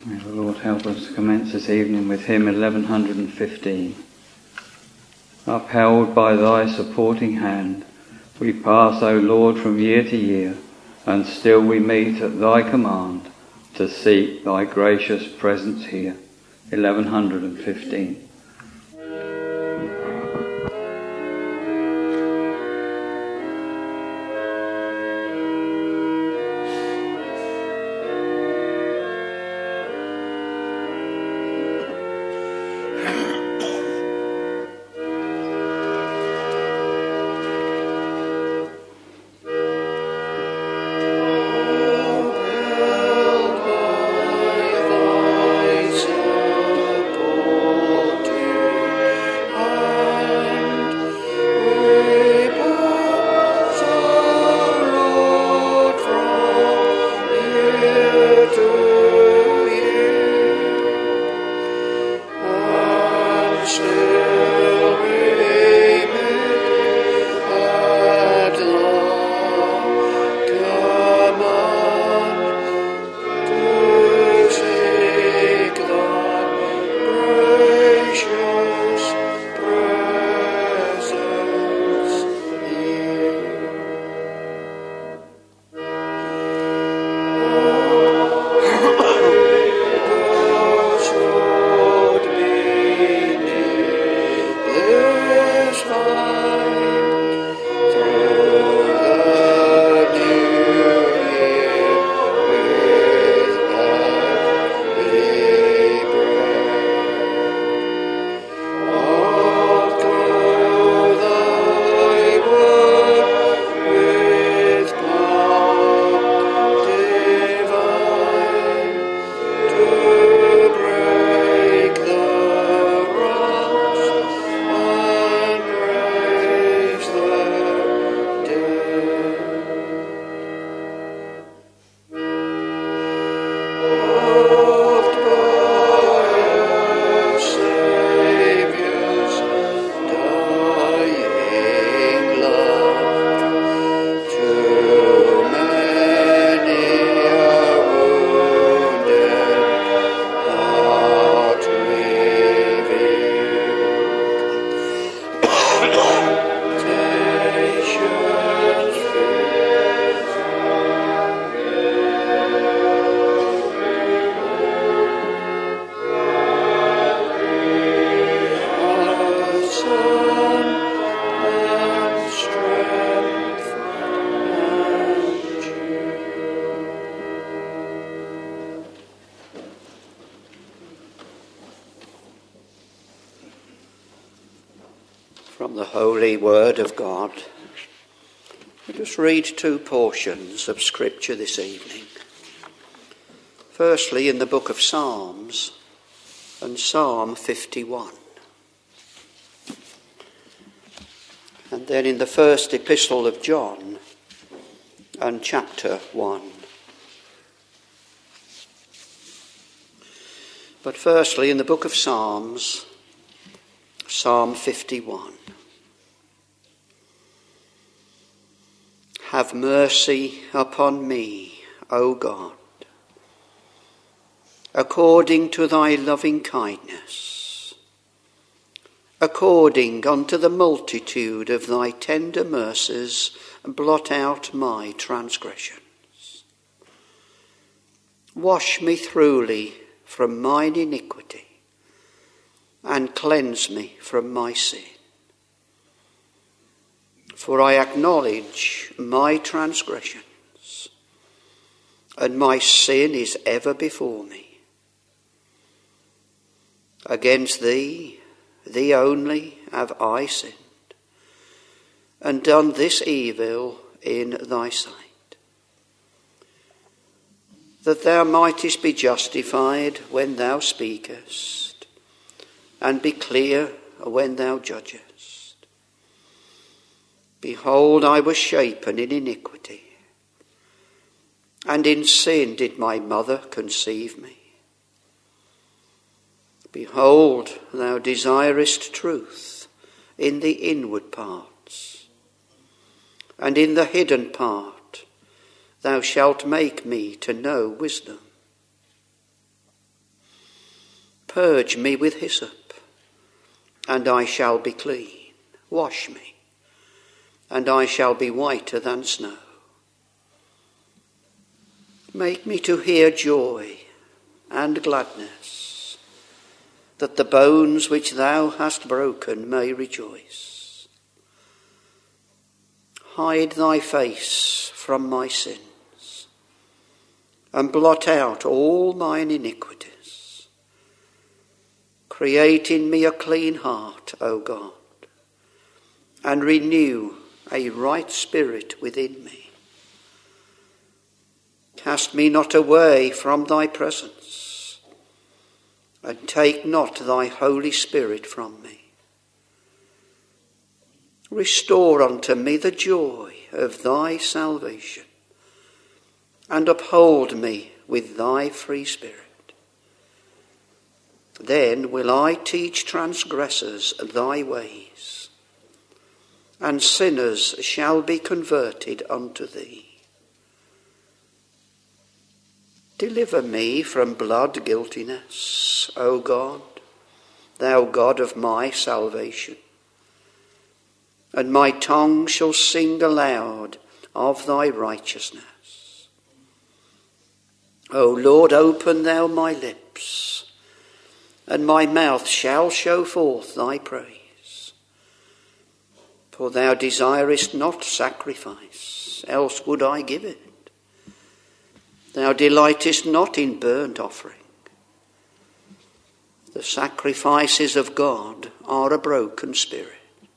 May the Lord help us to commence this evening with hymn 1115. Upheld by thy supporting hand, we pass, O Lord, from year to year, and still we meet at thy command to seek thy gracious presence here. 1115. From the Holy Word of God, let us read two portions of Scripture this evening. Firstly, in the book of Psalms, and Psalm 51. And then in the first epistle of John, and chapter 1. But firstly, in the book of Psalms, Psalm 51. Have mercy upon me, O God, according to thy loving kindness, according unto the multitude of thy tender mercies, blot out my transgressions. Wash me thoroughly from mine iniquity, and cleanse me from my sin. For I acknowledge my transgressions, and my sin is ever before me. Against thee, thee only, have I sinned, and done this evil in thy sight, that thou mightest be justified when thou speakest, and be clear when thou judgest. Behold, I was shapen in iniquity, and in sin did my mother conceive me. Behold, thou desirest truth in the inward parts, and in the hidden part thou shalt make me to know wisdom. Purge me with hyssop, and I shall be clean. Wash me, and I shall be whiter than snow. Make me to hear joy and gladness, that the bones which thou hast broken may rejoice. Hide thy face from my sins, and blot out all mine iniquities. Create in me a clean heart, O God, and renew a right spirit within me. Cast me not away from thy presence, and take not thy Holy Spirit from me. Restore unto me the joy of thy salvation, and uphold me with thy free spirit. Then will I teach transgressors thy ways, and sinners shall be converted unto thee. Deliver me from blood guiltiness, O God, thou God of my salvation. And my tongue shall sing aloud of thy righteousness. O Lord, open thou my lips, and my mouth shall show forth thy praise. For thou desirest not sacrifice, else would I give it. Thou delightest not in burnt offering. The sacrifices of God are a broken spirit.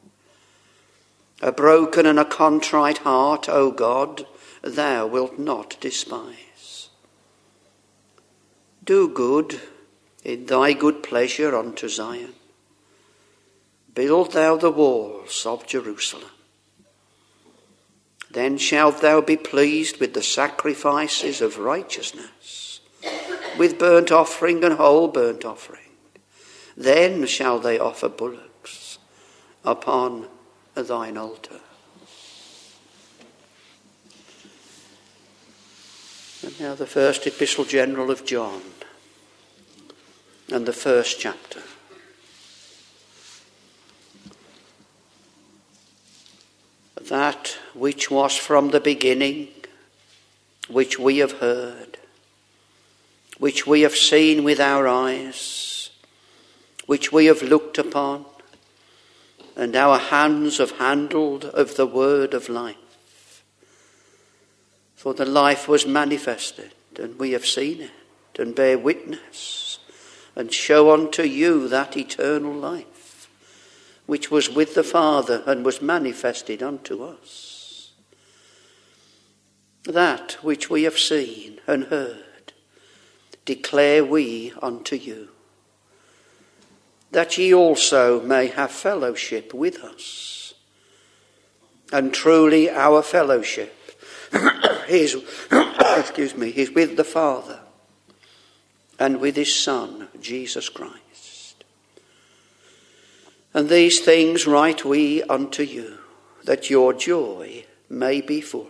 A broken and a contrite heart, O God, thou wilt not despise. Do good in thy good pleasure unto Zion. Build thou the walls of Jerusalem. Then shalt thou be pleased with the sacrifices of righteousness, with burnt offering and whole burnt offering. Then shall they offer bullocks upon thine altar. And now the first epistle general of John, and the first chapter. That which was from the beginning, which we have heard, which we have seen with our eyes, which we have looked upon, and our hands have handled of the word of life. For the life was manifested, and we have seen it, and bear witness, and show unto you that eternal life, which was with the Father and was manifested unto us. That which we have seen and heard declare we unto you, that ye also may have fellowship with us. And truly our fellowship is, is with the Father and with his Son, Jesus Christ. And these things write we unto you, that your joy may be full.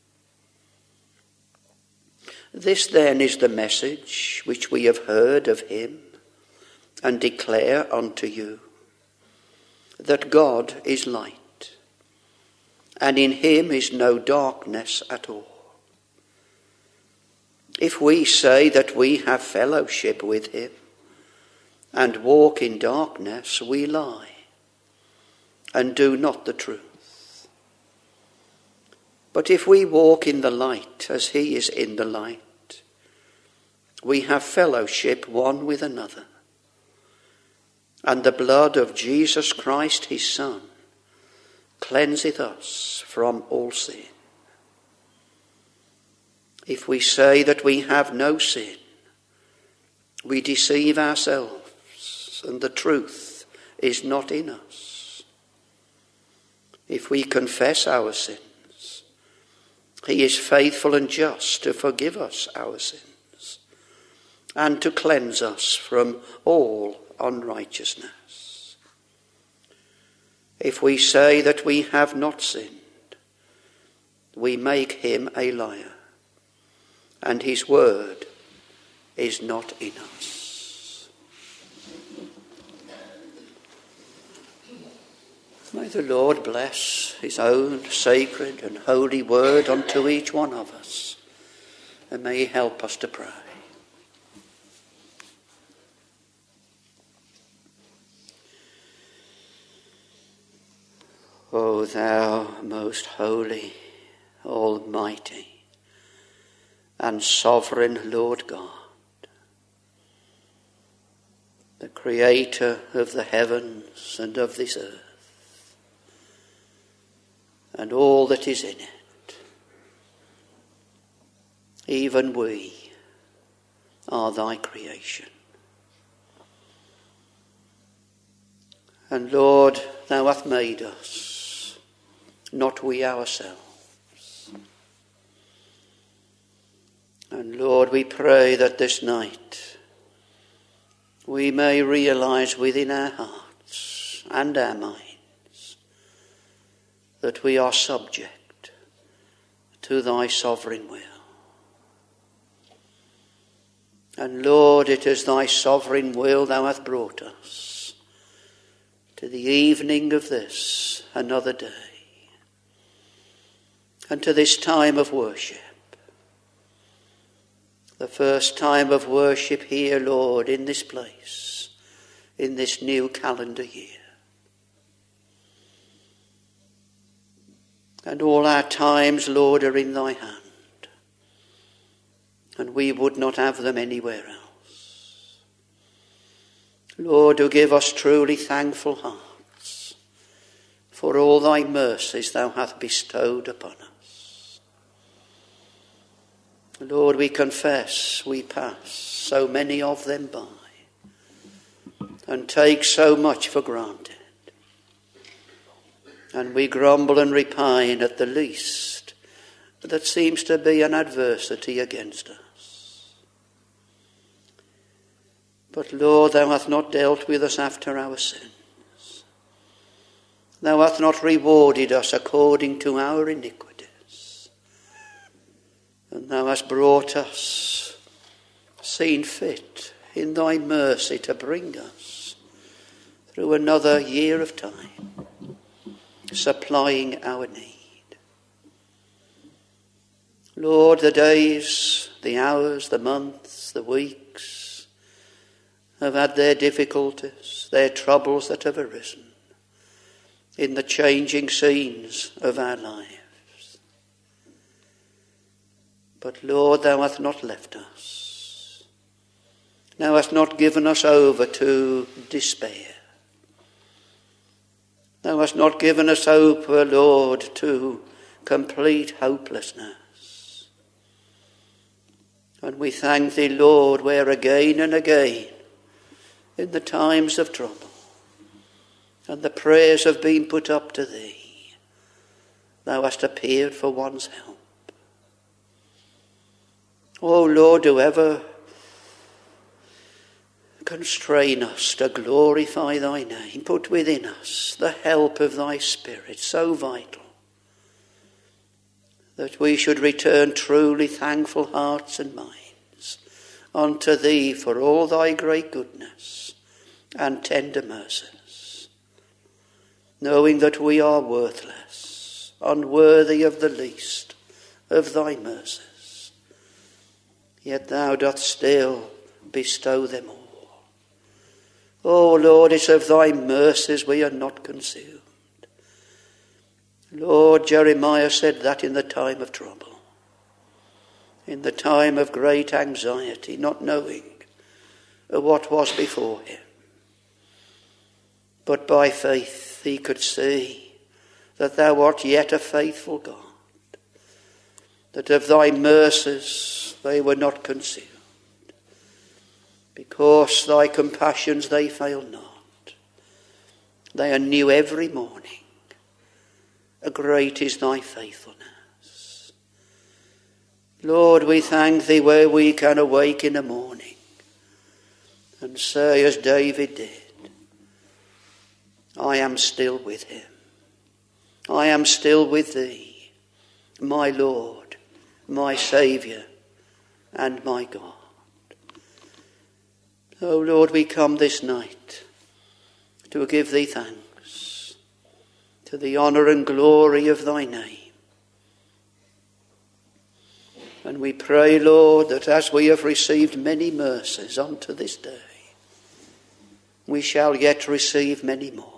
This then is the message which we have heard of him, and declare unto you, that God is light, and in him is no darkness at all. If we say that we have fellowship with him, and walk in darkness, we lie, and do not the truth. But if we walk in the light as he is in the light, we have fellowship one with another. And the blood of Jesus Christ his Son cleanseth us from all sin. If we say that we have no sin, we deceive ourselves, and the truth is not in us. If we confess our sins, he is faithful and just to forgive us our sins and to cleanse us from all unrighteousness. If we say that we have not sinned, we make him a liar, and his word is not in us. the Lord bless his own sacred and holy word unto each one of us, and may he help us to pray. O thou most holy, almighty, and sovereign Lord God, the creator of the heavens and of this earth, and all that is in it, even we are thy creation. And Lord, thou hast made us, not we ourselves. And Lord, we pray that this night we may realize within our hearts and our minds that we are subject to thy sovereign will. And Lord, it is thy sovereign will thou hast brought us to the evening of this another day, and to this time of worship. The first time of worship here, Lord, in this place, in this new calendar year. And all our times, Lord, are in thy hand, and we would not have them anywhere else. Lord, do give us truly thankful hearts for all thy mercies thou hast bestowed upon us. Lord, we confess we pass so many of them by and take so much for granted. And we grumble and repine at the least that seems to be an adversity against us. But Lord, thou hast not dealt with us after our sins. Thou hast not rewarded us according to our iniquities. And thou hast brought us, seen fit in thy mercy to bring us through another year of time, supplying our need. Lord, the days, the hours, the months, the weeks have had their difficulties, their troubles that have arisen in the changing scenes of our lives. But Lord, thou hast not left us. Thou hast not given us over to despair. Thou hast not given us over, Lord, to complete hopelessness. And we thank thee, Lord, where again and again, in the times of trouble, and the prayers have been put up to thee, thou hast appeared for one's help. Oh Lord, do ever constrain us to glorify thy name. Put within us the help of thy Spirit, so vital, that we should return truly thankful hearts and minds unto thee for all thy great goodness and tender mercies, knowing that we are worthless, unworthy of the least of thy mercies. Yet thou dost still bestow them all. O Lord, it's of thy mercies we are not consumed. Lord, Jeremiah said that in the time of trouble, in the time of great anxiety, not knowing what was before him. But by faith he could see that thou art yet a faithful God, that of thy mercies they were not consumed, because thy compassions they fail not. They are new every morning. Great is thy faithfulness. Lord, we thank thee where we can awake in the morning and say as David did, I am still with him. I am still with thee, my Lord, my Saviour, and my God. Oh Lord, we come this night to give thee thanks, to the honour and glory of thy name. And we pray, Lord, that as we have received many mercies unto this day, we shall yet receive many more.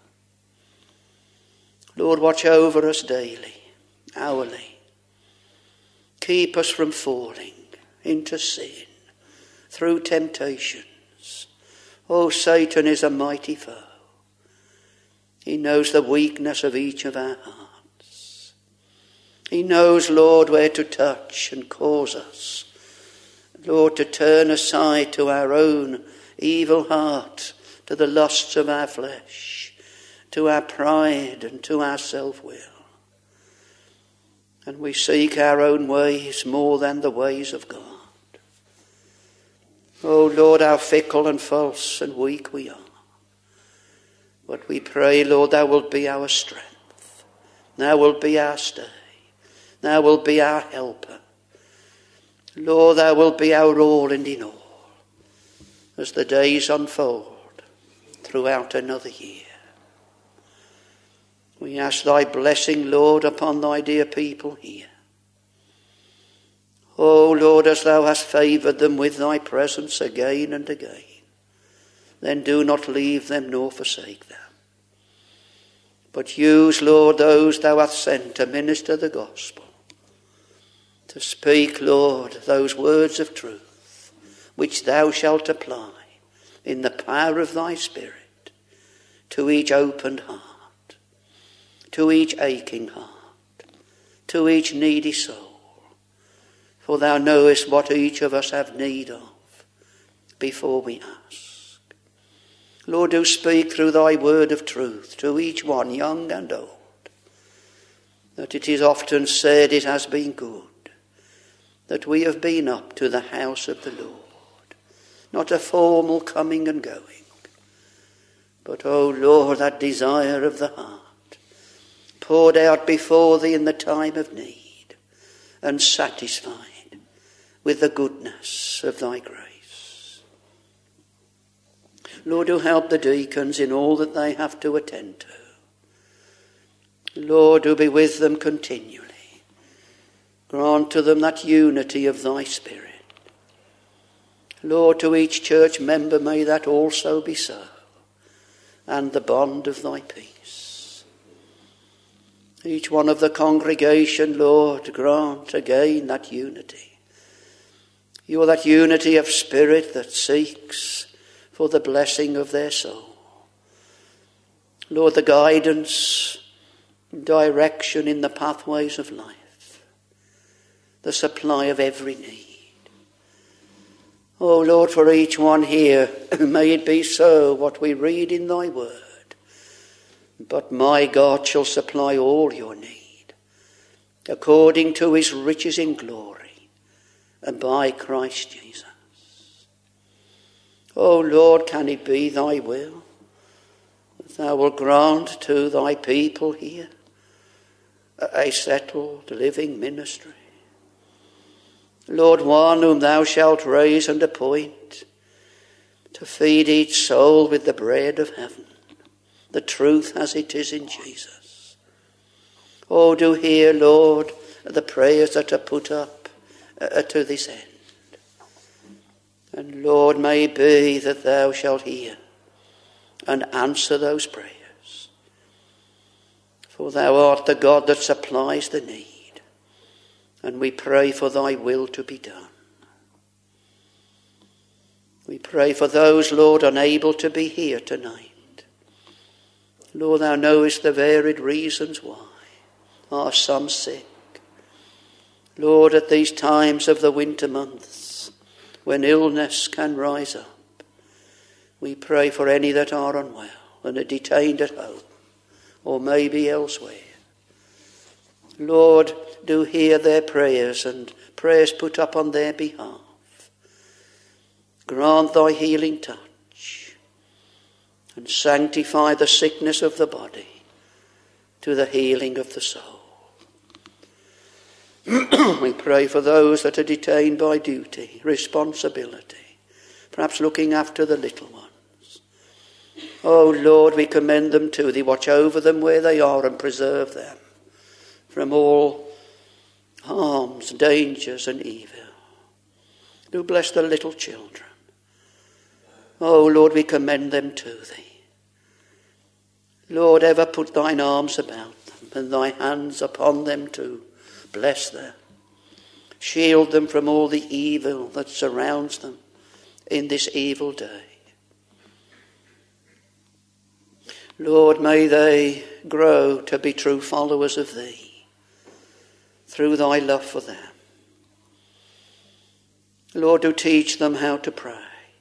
Lord, watch over us daily, hourly. Keep us from falling into sin through temptations. Oh, Satan is a mighty foe. He knows the weakness of each of our hearts. He knows, Lord, where to touch and cause us, Lord, to turn aside to our own evil heart, to the lusts of our flesh, to our pride and to our self-will. And we seek our own ways more than the ways of God. Oh, Lord, how fickle and false and weak we are. But we pray, Lord, thou wilt be our strength. Thou wilt be our stay. Thou wilt be our helper. Lord, thou wilt be our all and in all, as the days unfold throughout another year. We ask thy blessing, Lord, upon thy dear people here. Oh, Lord, as thou hast favoured them with thy presence again and again, then do not leave them nor forsake them. But use, Lord, those thou hast sent to minister the gospel, to speak, Lord, those words of truth which thou shalt apply in the power of thy Spirit to each opened heart, to each aching heart, to each needy soul. For thou knowest what each of us have need of before we ask. Lord, do speak through thy word of truth to each one, young and old, that it is often said it has been good that we have been up to the house of the Lord, not a formal coming and going, but, O Lord, that desire of the heart poured out before thee in the time of need and satisfied with the goodness of thy grace. Lord, do help the deacons in all that they have to attend to. Lord, do be with them continually. Grant to them that unity of thy Spirit. Lord, to each church member may that also be so, and the bond of thy peace. Each one of the congregation, Lord, grant again that unity. You are that unity of spirit that seeks for the blessing of their soul. Lord, the guidance, direction in the pathways of life, the supply of every need. Oh, Lord, for each one here, may it be so what we read in thy word. But my God shall supply all your need, according to his riches in glory, and by Christ Jesus. O Lord, can it be thy will that thou wilt grant to thy people here a settled living ministry? Lord, one whom thou shalt raise and appoint to feed each soul with the bread of heaven, the truth as it is in Jesus. Oh, do hear, Lord, the prayers that are put up to this end. And Lord, may it be that thou shalt hear and answer those prayers. For thou art the God that supplies the need, and we pray for thy will to be done. We pray for those, Lord, unable to be here tonight. Lord, thou knowest the varied reasons why. Are some sick? Lord, at these times of the winter months, when illness can rise up, we pray for any that are unwell and are detained at home or maybe elsewhere. Lord, do hear their prayers and prayers put up on their behalf. Grant thy healing touch and sanctify the sickness of the body to the healing of the soul. We pray for those that are detained by duty, responsibility, perhaps looking after the little ones. Lord, O Lord, we commend them to thee. Watch over them where they are and preserve them from all harms, dangers and evil. Do bless the little children. O Lord, we commend them to thee. Lord, ever put thine arms about them and thy hands upon them to bless them. Shield them from all the evil that surrounds them in this evil day. Lord, may they grow to be true followers of thee through thy love for them. Lord, do teach them how to pray.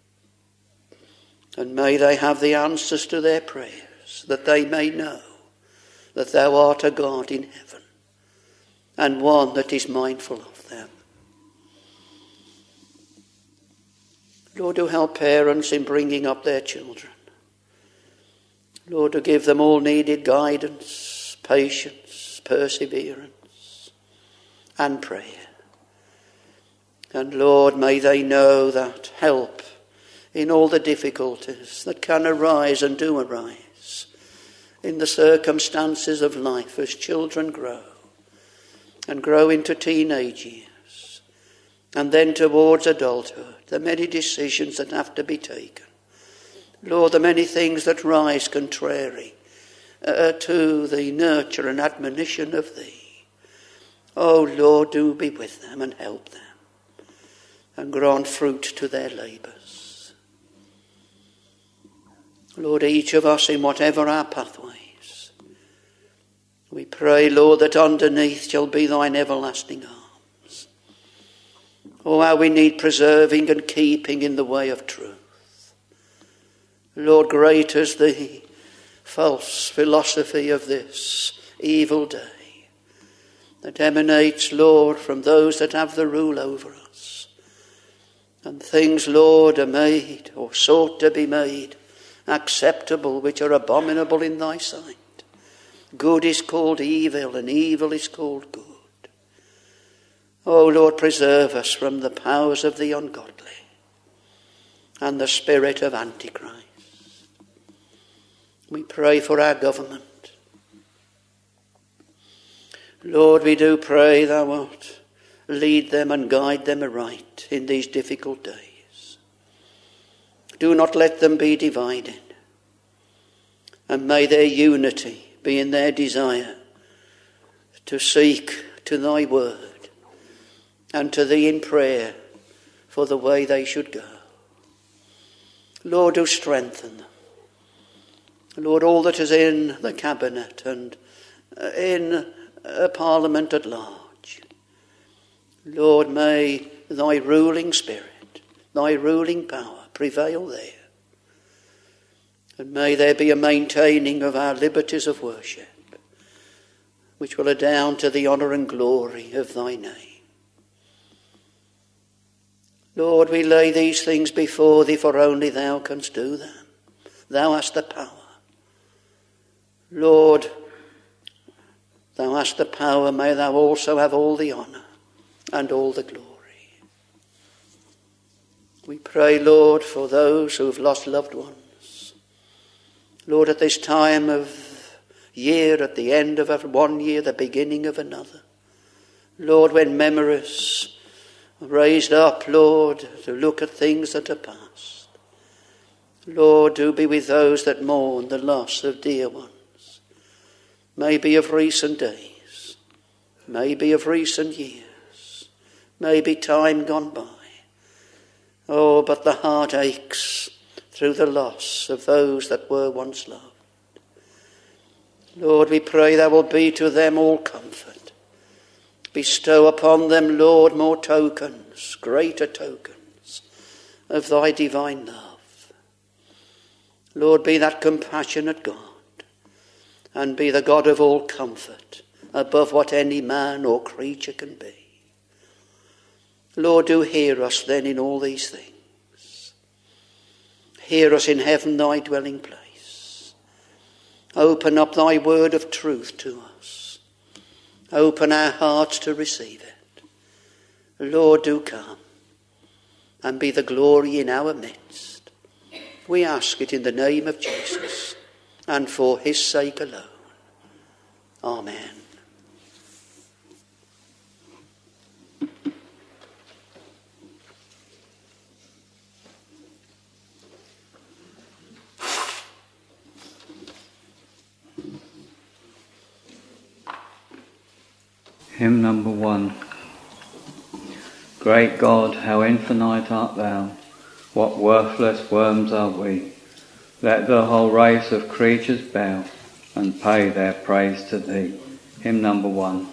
And may they have the answers to their prayers, that they may know that thou art a God in heaven and one that is mindful of them. Lord, do help parents in bringing up their children. Lord, to give them all needed guidance, patience, perseverance, and prayer. And Lord, may they know that help in all the difficulties that can arise and do arise in the circumstances of life as children grow and grow into teenage years and then towards adulthood, the many decisions that have to be taken. Lord, the many things that rise contrary to the nurture and admonition of thee. Oh Lord, do be with them and help them and grant fruit to their labours. Lord, each of us in whatever our pathways, we pray, Lord, that underneath shall be thine everlasting arms. Oh, how we need preserving and keeping in the way of truth. Lord, great is the false philosophy of this evil day that emanates, Lord, from those that have the rule over us. And things, Lord, are made or sought to be made acceptable which are abominable in thy sight. Good is called evil and evil is called good. O Lord, preserve us from the powers of the ungodly and the spirit of Antichrist. We pray for our government. Lord, we do pray thou wilt lead them and guide them aright in these difficult days. Do not let them be divided. And may their unity be in their desire to seek to thy word and to thee in prayer for the way they should go. Lord, do strengthen them. Lord, all that is in the cabinet and in Parliament at large. Lord, may thy ruling spirit, thy ruling power prevail there. And may there be a maintaining of our liberties of worship, which will redound to the honour and glory of thy name. Lord, we lay these things before thee, for only thou canst do them. Thou hast the power. Lord, thou hast the power, may thou also have all the honour and all the glory. We pray, Lord, for those who have lost loved ones. Lord, at this time of year, at the end of one year, the beginning of another. Lord, when memories are raised up, Lord, to look at things that are past. Lord, do be with those that mourn the loss of dear ones. Maybe of recent days, maybe of recent years, maybe time gone by. Oh, but the heart aches through the loss of those that were once loved. Lord, we pray thou wilt be to them all comfort. Bestow upon them, Lord, more tokens, greater tokens of thy divine love. Lord, be that compassionate God. And be the God of all comfort, above what any man or creature can be. Lord, do hear us then in all these things. Hear us in heaven, thy dwelling place. Open up thy word of truth to us. Open our hearts to receive it. Lord, do come and be the glory in our midst. We ask it in the name of Jesus and for his sake alone. Amen. Hymn number 1. Great God, how infinite art thou, what worthless worms are we. Let the whole race of creatures bow and pay their praise to thee. Hymn number 1.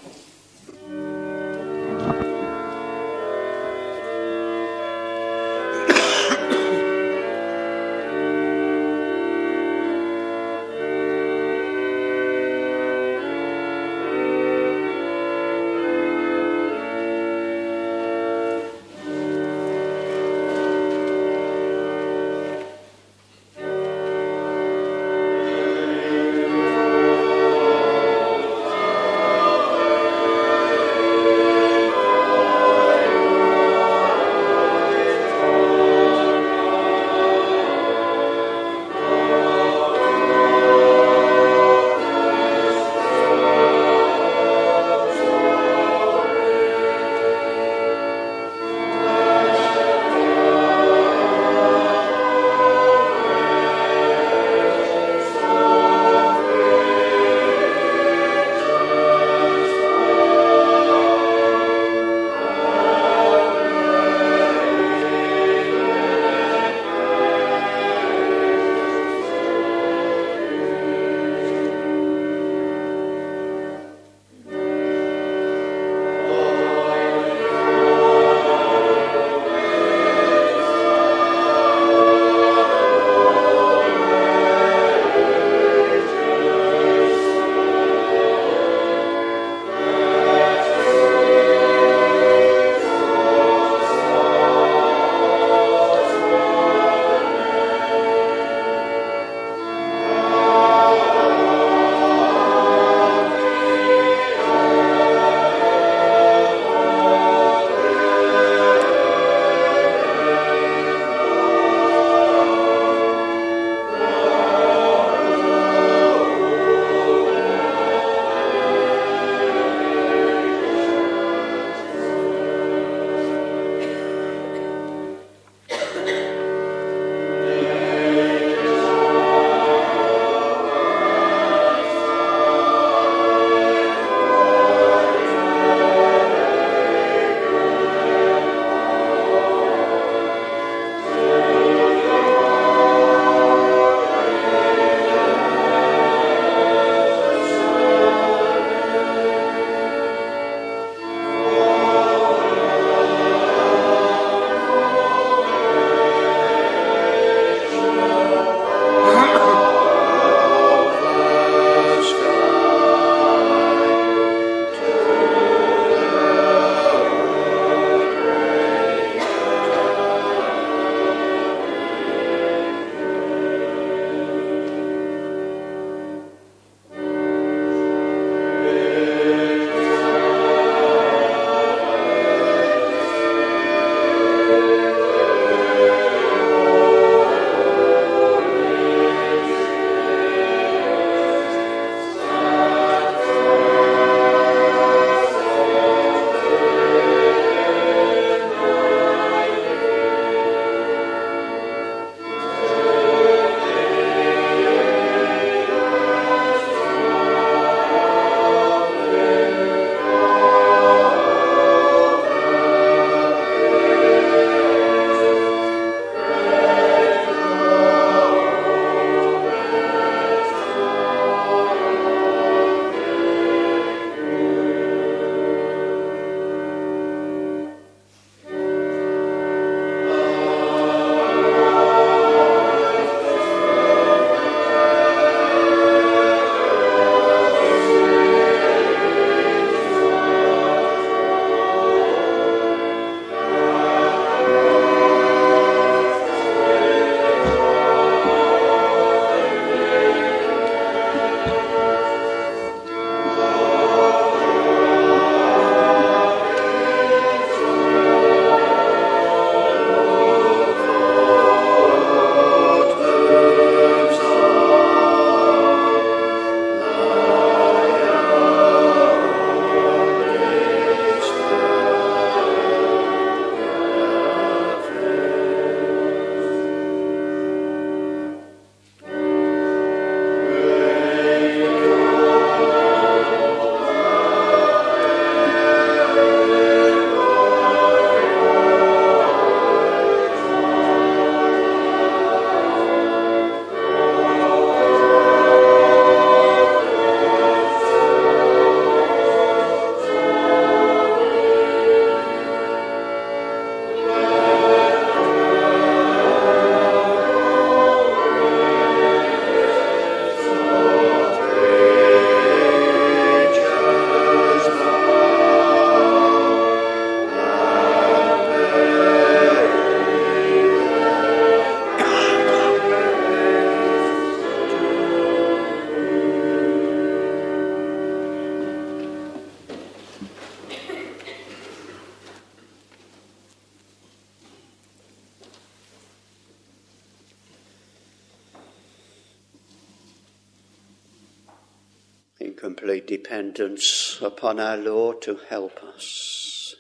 in complete dependence upon our Lord to help us.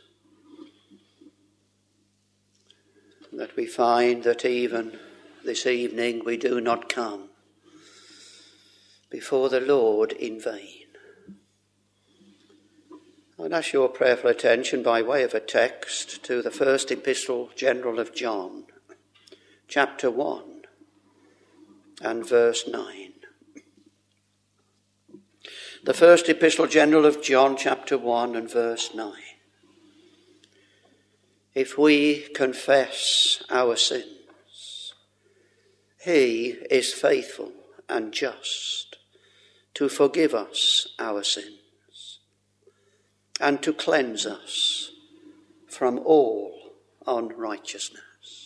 That we find that even this evening we do not come before the Lord in vain. I'd ask your prayerful attention by way of a text to the first epistle general of John, chapter 1 and verse 9. The first epistle general of John, chapter 1 and verse 9. If we confess our sins, he is faithful and just to forgive us our sins and to cleanse us from all unrighteousness.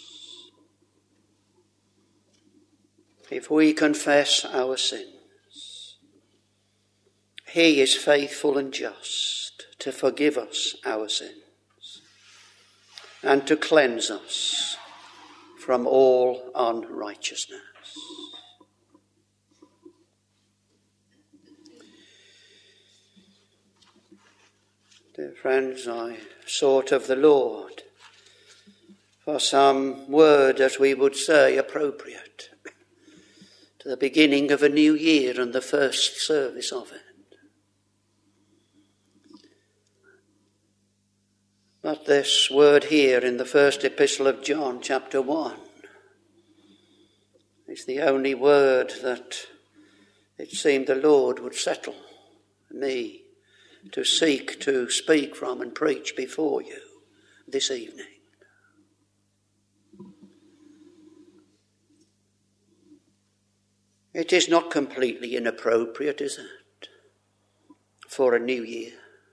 If we confess our sins, he is faithful and just to forgive us our sins and to cleanse us from all unrighteousness. Dear friends, I sought of the Lord for some word that we would say appropriate to the beginning of a new year and the first service of it. But this word here in the first epistle of John, chapter 1, is the only word that it seemed the Lord would settle me to seek to speak from and preach before you this evening. It is not completely inappropriate, is it, for a new year?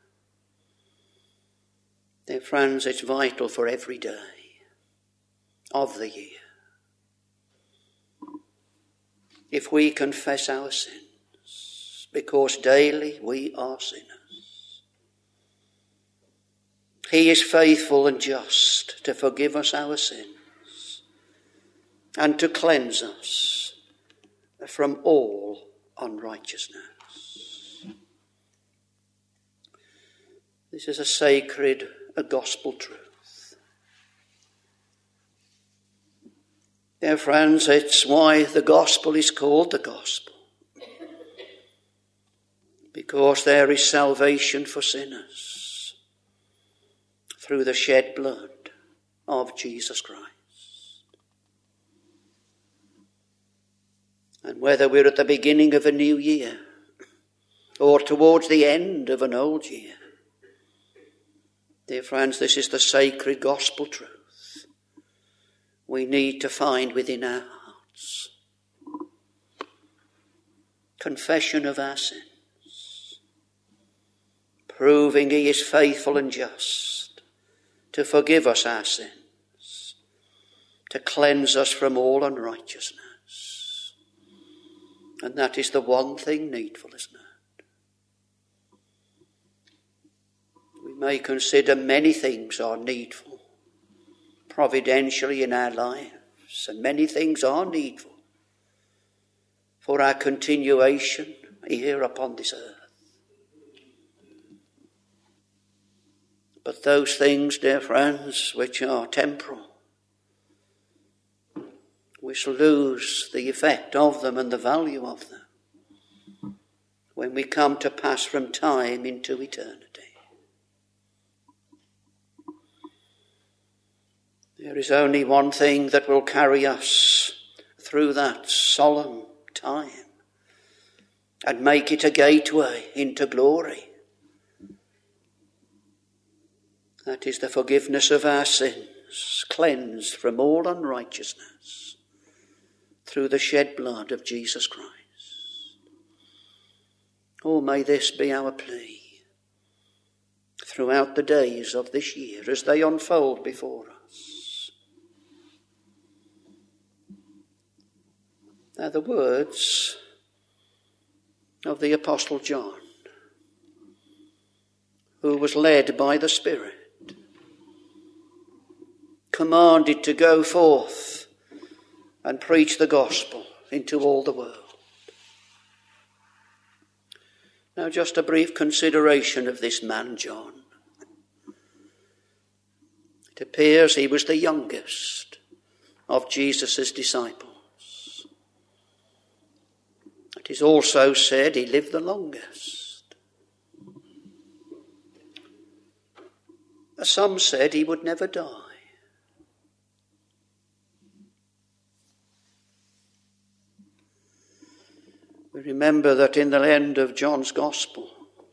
Dear friends, it's vital for every day of the year. If we confess our sins, because daily we are sinners, he is faithful and just to forgive us our sins and to cleanse us from all unrighteousness. This is a sacred, a gospel truth. Dear friends, it's why the gospel is called the gospel. Because there is salvation for sinners through the shed blood of Jesus Christ. And whether we're at the beginning of a new year or towards the end of an old year, dear friends, this is the sacred gospel truth we need to find within our hearts. Confession of our sins, proving he is faithful and just to forgive us our sins, to cleanse us from all unrighteousness. And that is the one thing needful, isn't it? We may consider many things are needful providentially in our lives, and many things are needful for our continuation here upon this earth. But those things, dear friends, which are temporal, we shall lose the effect of them and the value of them when we come to pass from time into eternity. There is only one thing that will carry us through that solemn time and make it a gateway into glory. That is the forgiveness of our sins, cleansed from all unrighteousness through the shed blood of Jesus Christ. Oh, may this be our plea throughout the days of this year as they unfold before us. Now, the words of the Apostle John, who was led by the Spirit, commanded to go forth and preach the gospel into all the world. Now just a brief consideration of this man, John. It appears he was the youngest of Jesus' disciples. It is also said he lived the longest. Some said he would never die. We remember that in the end of John's Gospel,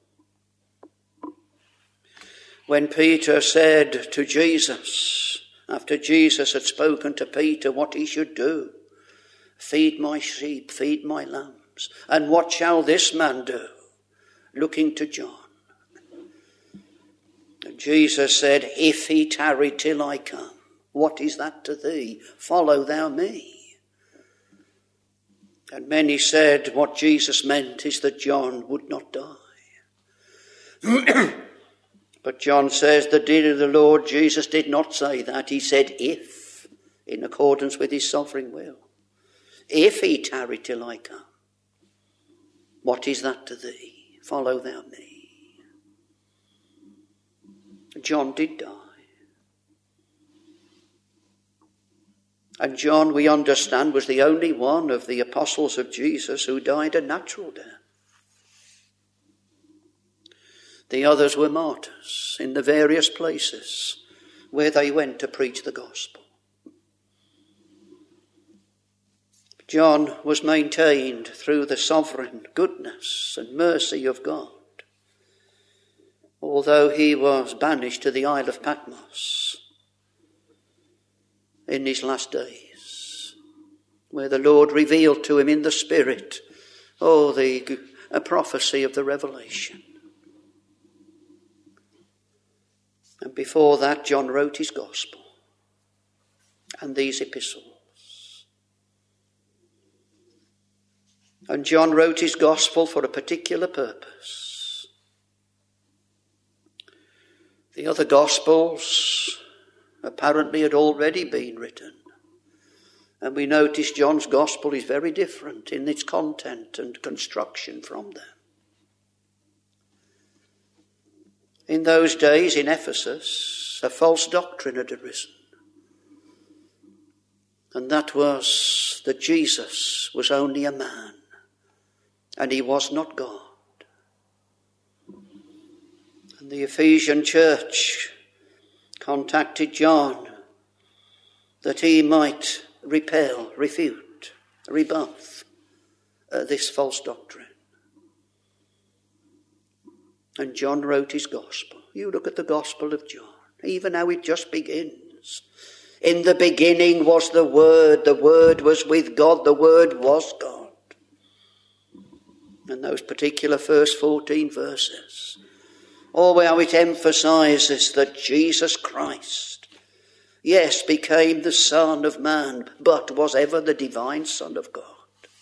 when Peter said to Jesus, after Jesus had spoken to Peter what he should do, feed my sheep, feed my lambs, and what shall this man do? Looking to John. And Jesus said, if he tarry till I come, what is that to thee? Follow thou me. And many said what Jesus meant is that John would not die. But John says the deed of the Lord Jesus did not say that. He said if, in accordance with his sovereign will. If he tarry till I come, what is that to thee? Follow thou me. John did die. And John, we understand, was the only one of the apostles of Jesus who died a natural death. The others were martyrs in the various places where they went to preach the gospel. John was maintained through the sovereign goodness and mercy of God, although he was banished to the Isle of Patmos in his last days, where the Lord revealed to him in the Spirit, a prophecy of the Revelation. And before that, John wrote his gospel and these epistles. And John wrote his gospel for a particular purpose. The other gospels apparently had already been written. And we notice John's gospel is very different in its content and construction from them. In those days in Ephesus, a false doctrine had arisen. And that was that Jesus was only a man and he was not God. And the Ephesian church contacted John that he might repel, refute, rebuff this false doctrine. And John wrote his gospel. You look at the gospel of John, even how it just begins. In the beginning was the Word was with God, the Word was God. And those particular first 14 verses, how it emphasizes that Jesus Christ, yes, became the Son of Man, but was ever the divine Son of God.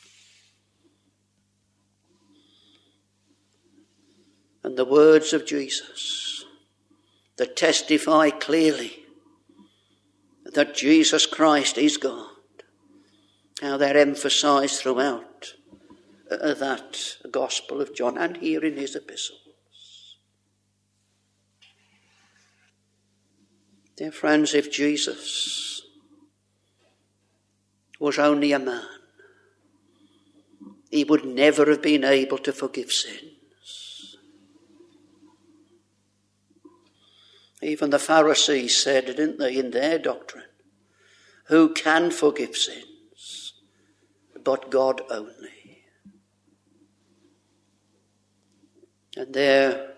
And the words of Jesus that testify clearly that Jesus Christ is God, how they're emphasized throughout that Gospel of John and here in his epistles. Dear friends, if Jesus was only a man, he would never have been able to forgive sin. Even the Pharisees said, didn't they, in their doctrine, who can forgive sins but God only? And their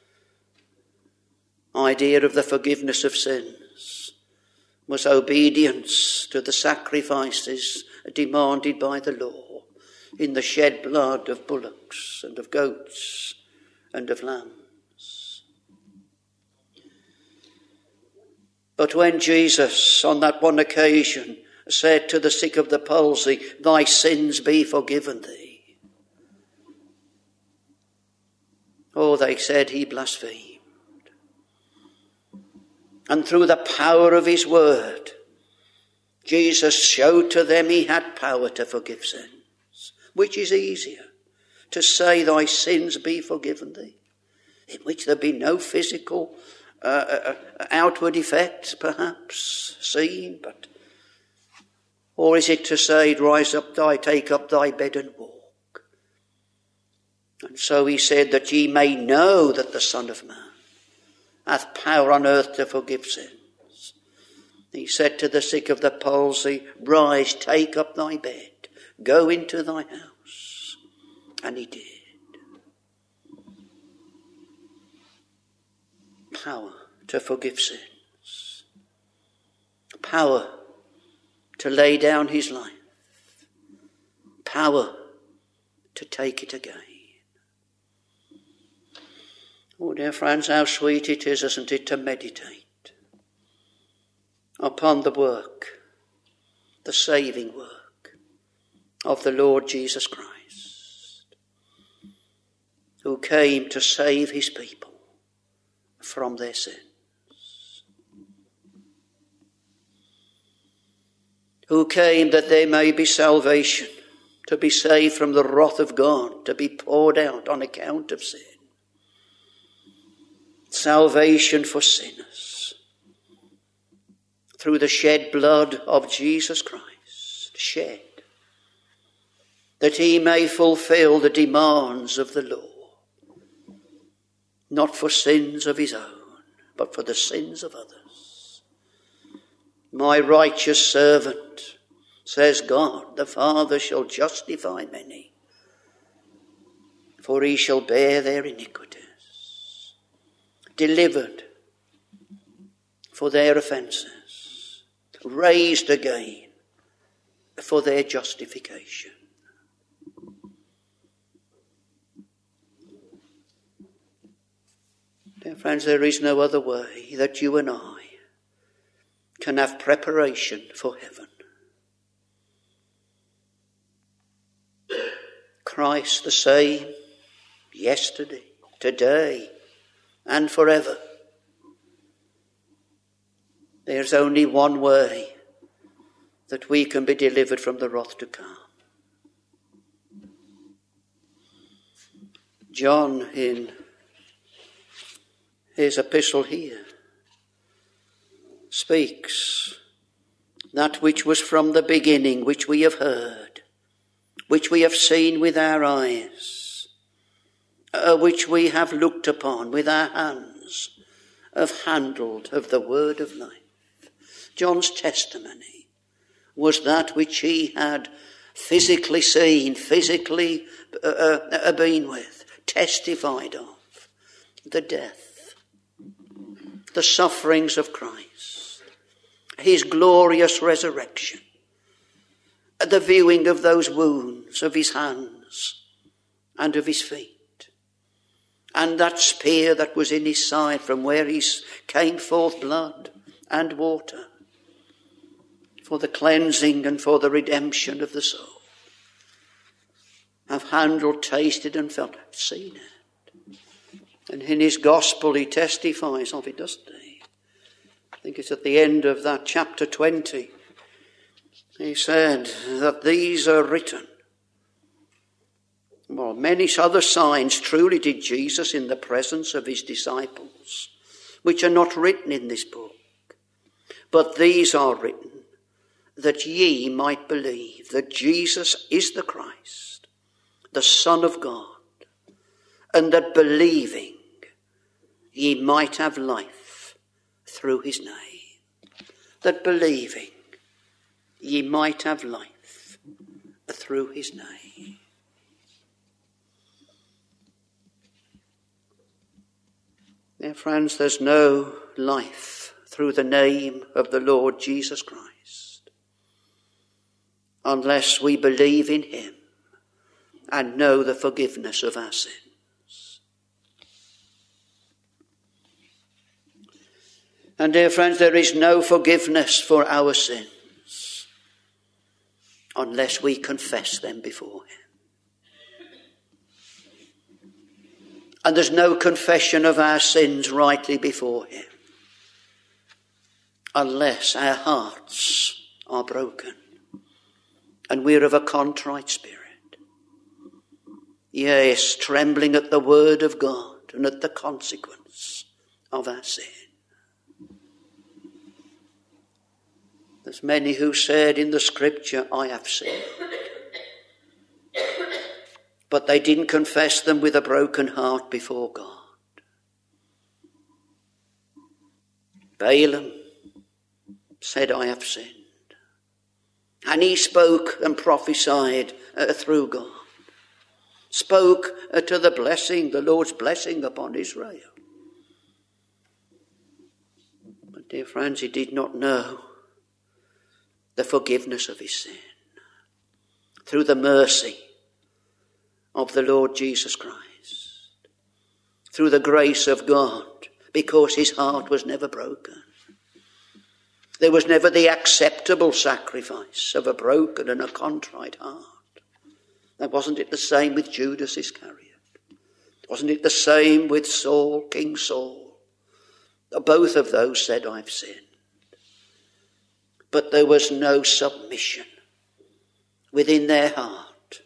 idea of the forgiveness of sins was obedience to the sacrifices demanded by the law in the shed blood of bullocks and of goats and of lambs. But when Jesus, on that one occasion, said to the sick of the palsy, thy sins be forgiven thee, they said he blasphemed. And through the power of his word, Jesus showed to them he had power to forgive sins, which is easier, to say thy sins be forgiven thee, in which there be no physical outward effects perhaps seen, or is it to say, rise up, take up thy bed and walk? And so he said, that ye may know that the Son of Man hath power on earth to forgive sins. He said to the sick of the palsy, rise, take up thy bed, go into thy house. And he did. Power to forgive sins. Power to lay down his life. Power to take it again. Oh, dear friends, how sweet it is, isn't it, to meditate upon the work, the saving work of the Lord Jesus Christ, who came to save his people from their sins, who came that there may be salvation, to be saved from the wrath of God, to be poured out on account of sin. Salvation for sinners through the shed blood of Jesus Christ, shed that he may fulfill the demands of the law, not for sins of his own, but for the sins of others. My righteous servant, says God, the Father shall justify many, for he shall bear their iniquities. Delivered for their offences, raised again for their justification. Dear friends, there is no other way that you and I can have preparation for heaven. Christ the same yesterday, today, and forever. There's only one way that we can be delivered from the wrath to come. John, in his epistle here, speaks that which was from the beginning, which we have heard, which we have seen with our eyes, which we have looked upon with our hands, have handled of the word of life. John's testimony was that which he had physically seen, physically been with, testified of. The death, the sufferings of Christ, his glorious resurrection, the viewing of those wounds of his hands and of his feet, and that spear that was in his side from where he came forth blood and water for the cleansing and for the redemption of the soul. Have handled, tasted and felt, seen it. And in his gospel he testifies of it, doesn't he? I think it's at the end of that chapter 20. He said that these are written. Well, many other signs truly did Jesus in the presence of his disciples, which are not written in this book. But these are written that ye might believe that Jesus is the Christ, the Son of God, and that believing ye might have life through his name. That believing ye might have life through his name. Dear friends, there's no life through the name of the Lord Jesus Christ unless we believe in him and know the forgiveness of our sins. And dear friends, there is no forgiveness for our sins unless we confess them before him. And there's no confession of our sins rightly before him unless our hearts are broken and we're of a contrite spirit. Yes, trembling at the word of God and at the consequence of our sin. There's many who said in the scripture, I have sinned. But they didn't confess them with a broken heart before God. Balaam said, I have sinned. And he spoke and prophesied through God. Spoke to the blessing, the Lord's blessing upon Israel. But dear friends, he did not know the forgiveness of his sin through the mercy of the Lord Jesus Christ, through the grace of God, because his heart was never broken. There was never the acceptable sacrifice of a broken and a contrite heart. Now, wasn't it the same with Judas Iscariot? Wasn't it the same with Saul, King Saul? Both of those said, I've sinned. But there was no submission within their heart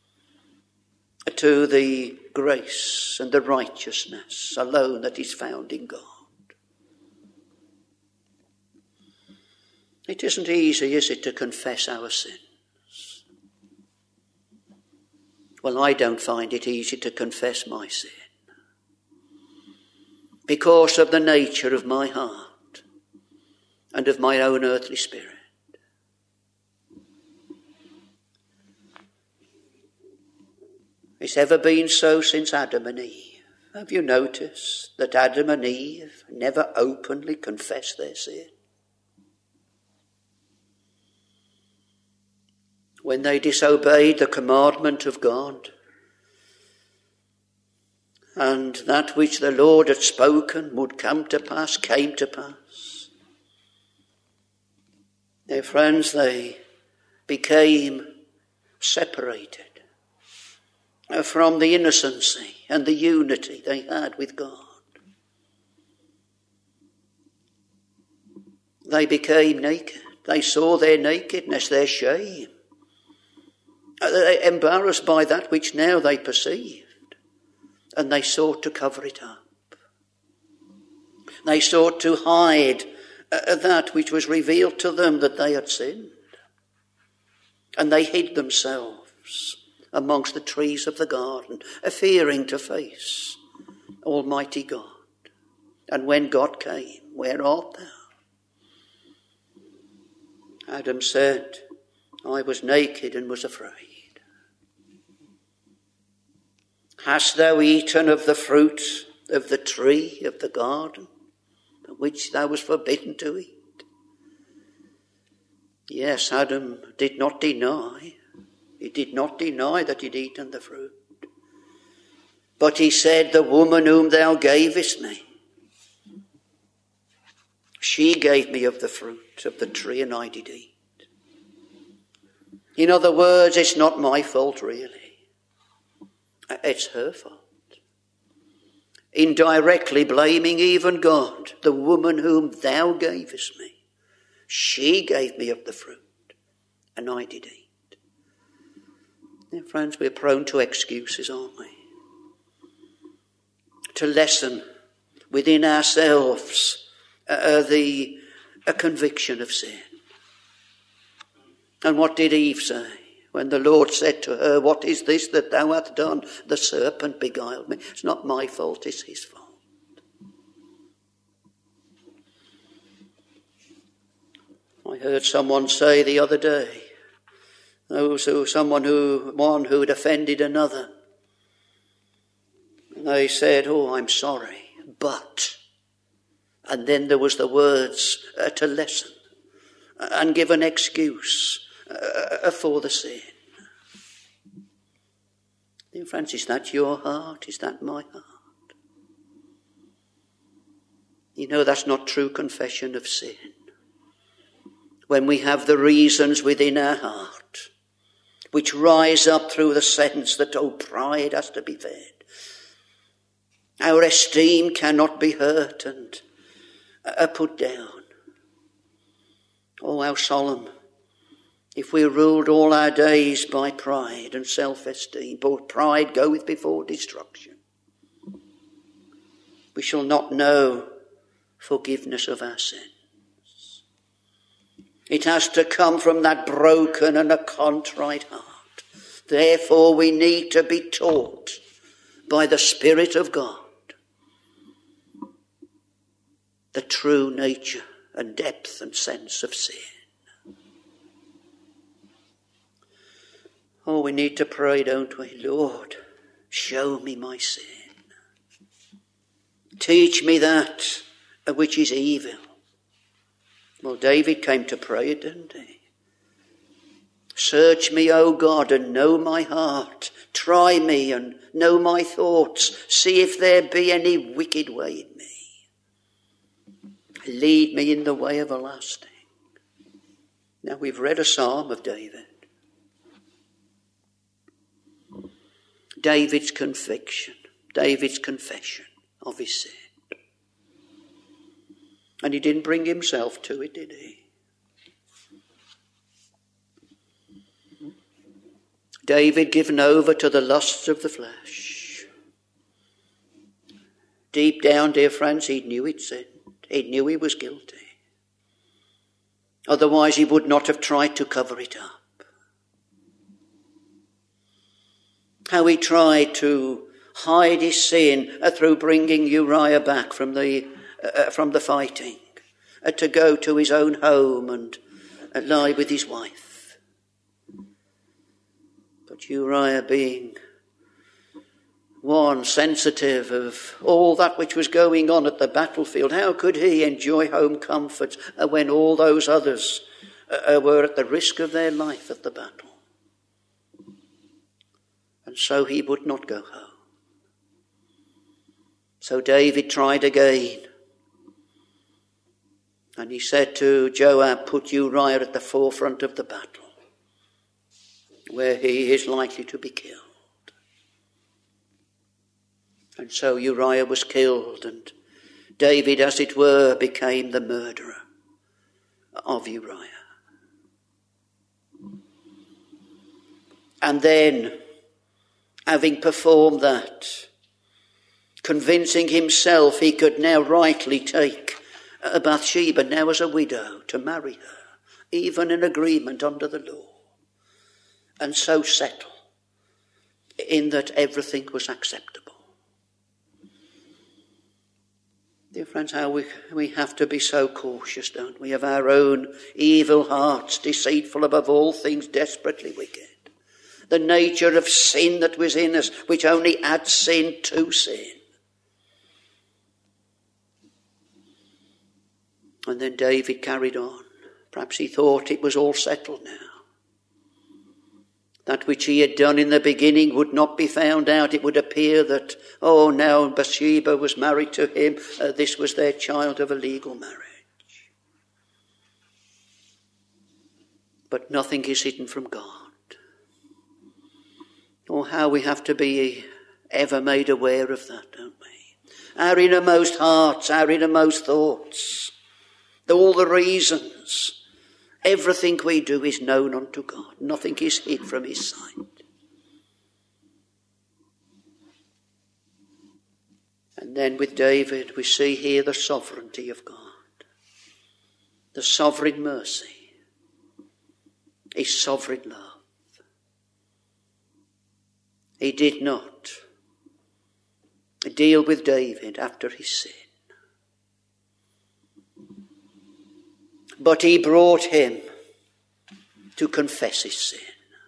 to the grace and the righteousness alone that is found in God. It isn't easy, is it, to confess our sins? Well, I don't find it easy to confess my sin because of the nature of my heart and of my own earthly spirit. It's ever been so since Adam and Eve. Have you noticed that Adam and Eve never openly confessed their sin? When they disobeyed the commandment of God, and that which the Lord had spoken would come to pass, came to pass. Their friends, they became separated from the innocency and the unity they had with God. They became naked. They saw their nakedness, their shame. They were embarrassed by that which now they perceived, and they sought to cover it up. They sought to hide that which was revealed to them that they had sinned. And they hid themselves amongst the trees of the garden, fearing to face Almighty God. And when God came, where art thou? Adam said, I was naked and was afraid. Hast thou eaten of the fruit of the tree of the garden, which thou was forbidden to eat? Yes, Adam did not deny. He did not deny that he'd eaten the fruit. But he said, the woman whom thou gavest me, she gave me of the fruit of the tree and I did eat. In other words, it's not my fault really. It's her fault. Indirectly blaming even God, the woman whom thou gavest me, she gave me of the fruit and I did eat. Now, friends, we're prone to excuses, aren't we? To lessen within ourselves a conviction of sin. And what did Eve say when the Lord said to her, what is this that thou hast done? The serpent beguiled me. It's not my fault, it's his fault. I heard someone say the other day, one who had offended another. And they said, oh, I'm sorry, but. And then there was the words to lessen and give an excuse for the sin. Dear friends, is that your heart? Is that my heart? You know, that's not true confession of sin. When we have the reasons within our heart which rise up through the sense that, oh, pride has to be fed. Our esteem cannot be hurt and put down. Oh, how solemn if we ruled all our days by pride and self-esteem, but pride goeth before destruction, we shall not know forgiveness of our sins. It has to come from that broken and a contrite heart. Therefore, we need to be taught by the Spirit of God the true nature and depth and sense of sin. Oh, we need to pray, don't we? Lord, show me my sin. Teach me that which is evil. Well, David came to pray it, didn't he? Search me, O God, and know my heart. Try me and know my thoughts. See if there be any wicked way in me. Lead me in the way everlasting. Now we've read a psalm of David. David's confession of his sin. And he didn't bring himself to it, did he? David given over to the lusts of the flesh. Deep down, dear friends, he knew he'd sinned. He knew he was guilty. Otherwise he would not have tried to cover it up. How he tried to hide his sin through bringing Uriah back from the fighting, to go to his own home and lie with his wife. But Uriah, being one sensitive of all that which was going on at the battlefield, how could he enjoy home comfort when all those others were at the risk of their life at the battle? And so he would not go home. So David tried again. And he said to Joab, put Uriah at the forefront of the battle, where he is likely to be killed. And so Uriah was killed, and David, as it were, became the murderer of Uriah. And then, having performed that, convincing himself he could now rightly take Bathsheba, now as a widow, to marry her, even in agreement under the law, and so settle in that everything was acceptable. Dear friends, how we have to be so cautious, don't we, of our own evil hearts, deceitful above all things, desperately wicked. The nature of sin that was in us, which only adds sin to sin. And then David carried on. Perhaps he thought it was all settled now. That which he had done in the beginning would not be found out. It would appear that, now Bathsheba was married to him. This was their child of a legal marriage. But nothing is hidden from God. How we have to be ever made aware of that, don't we? Our innermost hearts, our innermost thoughts, all the reasons. Everything we do is known unto God. Nothing is hid from his sight. And then with David, we see here the sovereignty of God. The sovereign mercy. His sovereign love. He did not deal with David after his sin. But he brought him to confess his sin.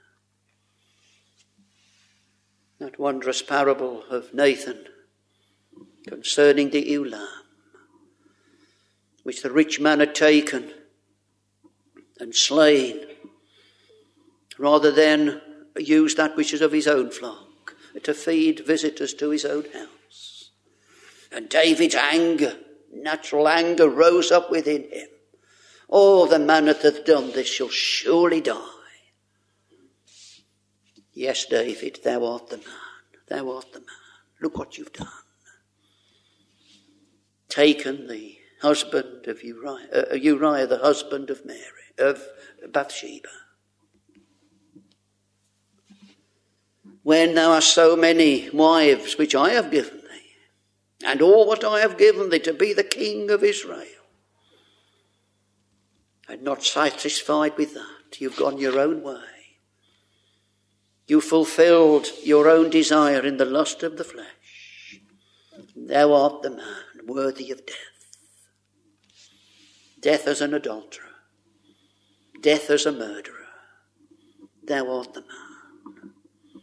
That wondrous parable of Nathan concerning the ewe lamb, which the rich man had taken and slain, rather than use that which is of his own flock, to feed visitors to his own house. And David's anger, natural anger, rose up within him. The man that hath done this shall surely die. Yes, David, thou art the man. Thou art the man. Look what you've done. Taken the husband of Uriah, the husband of Bathsheba. when thou hast so many wives which I have given thee, and all what I have given thee to be the king of Israel, and not satisfied with that, you've gone your own way. You fulfilled your own desire in the lust of the flesh. Thou art the man worthy of death. Death as an adulterer. Death as a murderer. Thou art the man.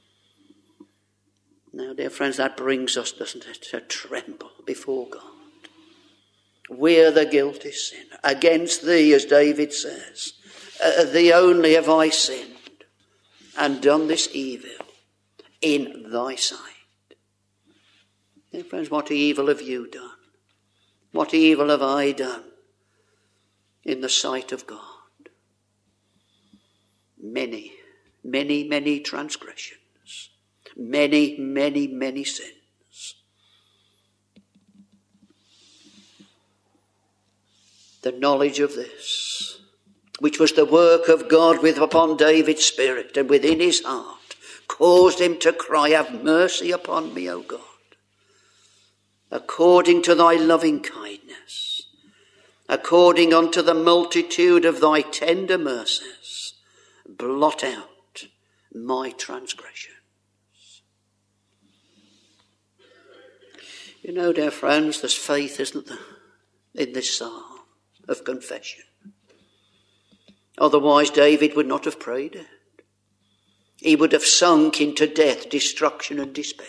Now, dear friends, that brings us, doesn't it, to tremble before God. We're the guilty sinner. Against thee, as David says, thee only have I sinned and done this evil in thy sight. Dear friends, what evil have you done? What evil have I done in the sight of God? Many, many, many transgressions. Many, many, many sins. The knowledge of this, which was the work of God upon David's spirit and within his heart, caused him to cry, have mercy upon me, O God, according to thy loving kindness, according unto the multitude of thy tender mercies, blot out my transgressions. You know, dear friends, there's faith, isn't there, in this psalm of confession. Otherwise, David would not have prayed it. He would have sunk into death, destruction and despair.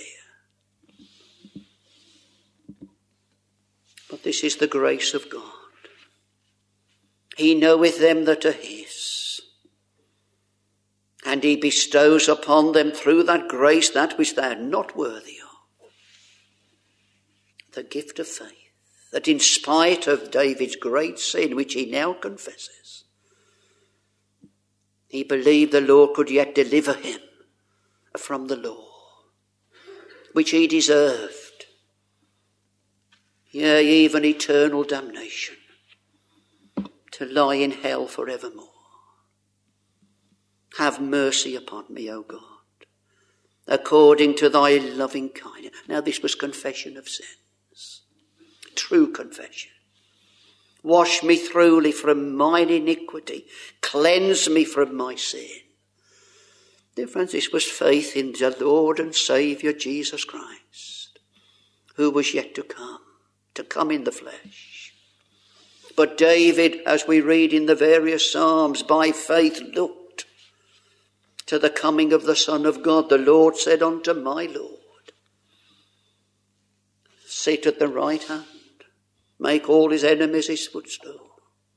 But this is the grace of God. He knoweth them that are his, and he bestows upon them through that grace that which they are not worthy of. The gift of faith, that in spite of David's great sin, which he now confesses, he believed the Lord could yet deliver him from the law, which he deserved. Yea, even eternal damnation, to lie in hell forevermore. Have mercy upon me, O God, according to thy loving kindness. Now this was confession of sins. True confession. Wash me thoroughly from mine iniquity. Cleanse me from my sin. Dear friends, this was faith in the Lord and Saviour Jesus Christ, who was yet to come in the flesh. But David, as we read in the various Psalms, by faith looked to the coming of the Son of God. The Lord said unto my Lord, sit at the right hand, make all his enemies his footstool.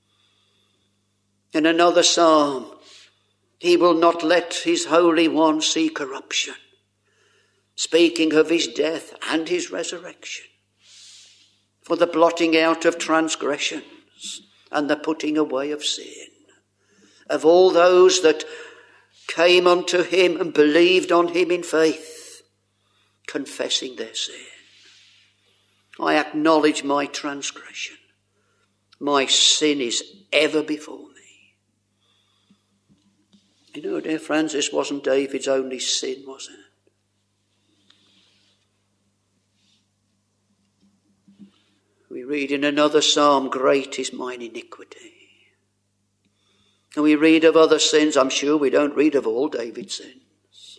In another psalm, he will not let his Holy One see corruption, speaking of his death and his resurrection, for the blotting out of transgressions and the putting away of sin, of all those that came unto him and believed on him in faith, confessing their sin. I acknowledge my transgression. My sin is ever before me. You know, dear friends, this wasn't David's only sin, was it? We read in another psalm, great is mine iniquity. And we read of other sins. I'm sure we don't read of all David's sins.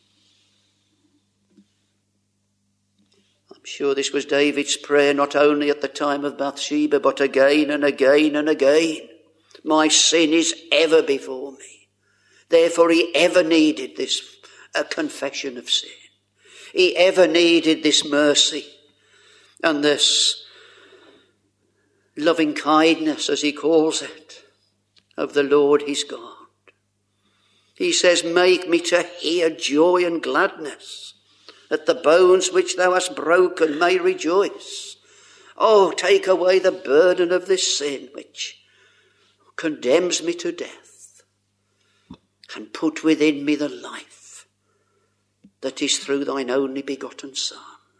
I'm sure this was David's prayer not only at the time of Bathsheba, but again and again and again. My sin is ever before me. Therefore he ever needed this confession of sin. He ever needed this mercy and this loving kindness, as he calls it, of the Lord his God. He says, make me to hear joy and gladness, that the bones which thou hast broken may rejoice. Oh, take away the burden of this sin which condemns me to death, and put within me the life that is through thine only begotten Son.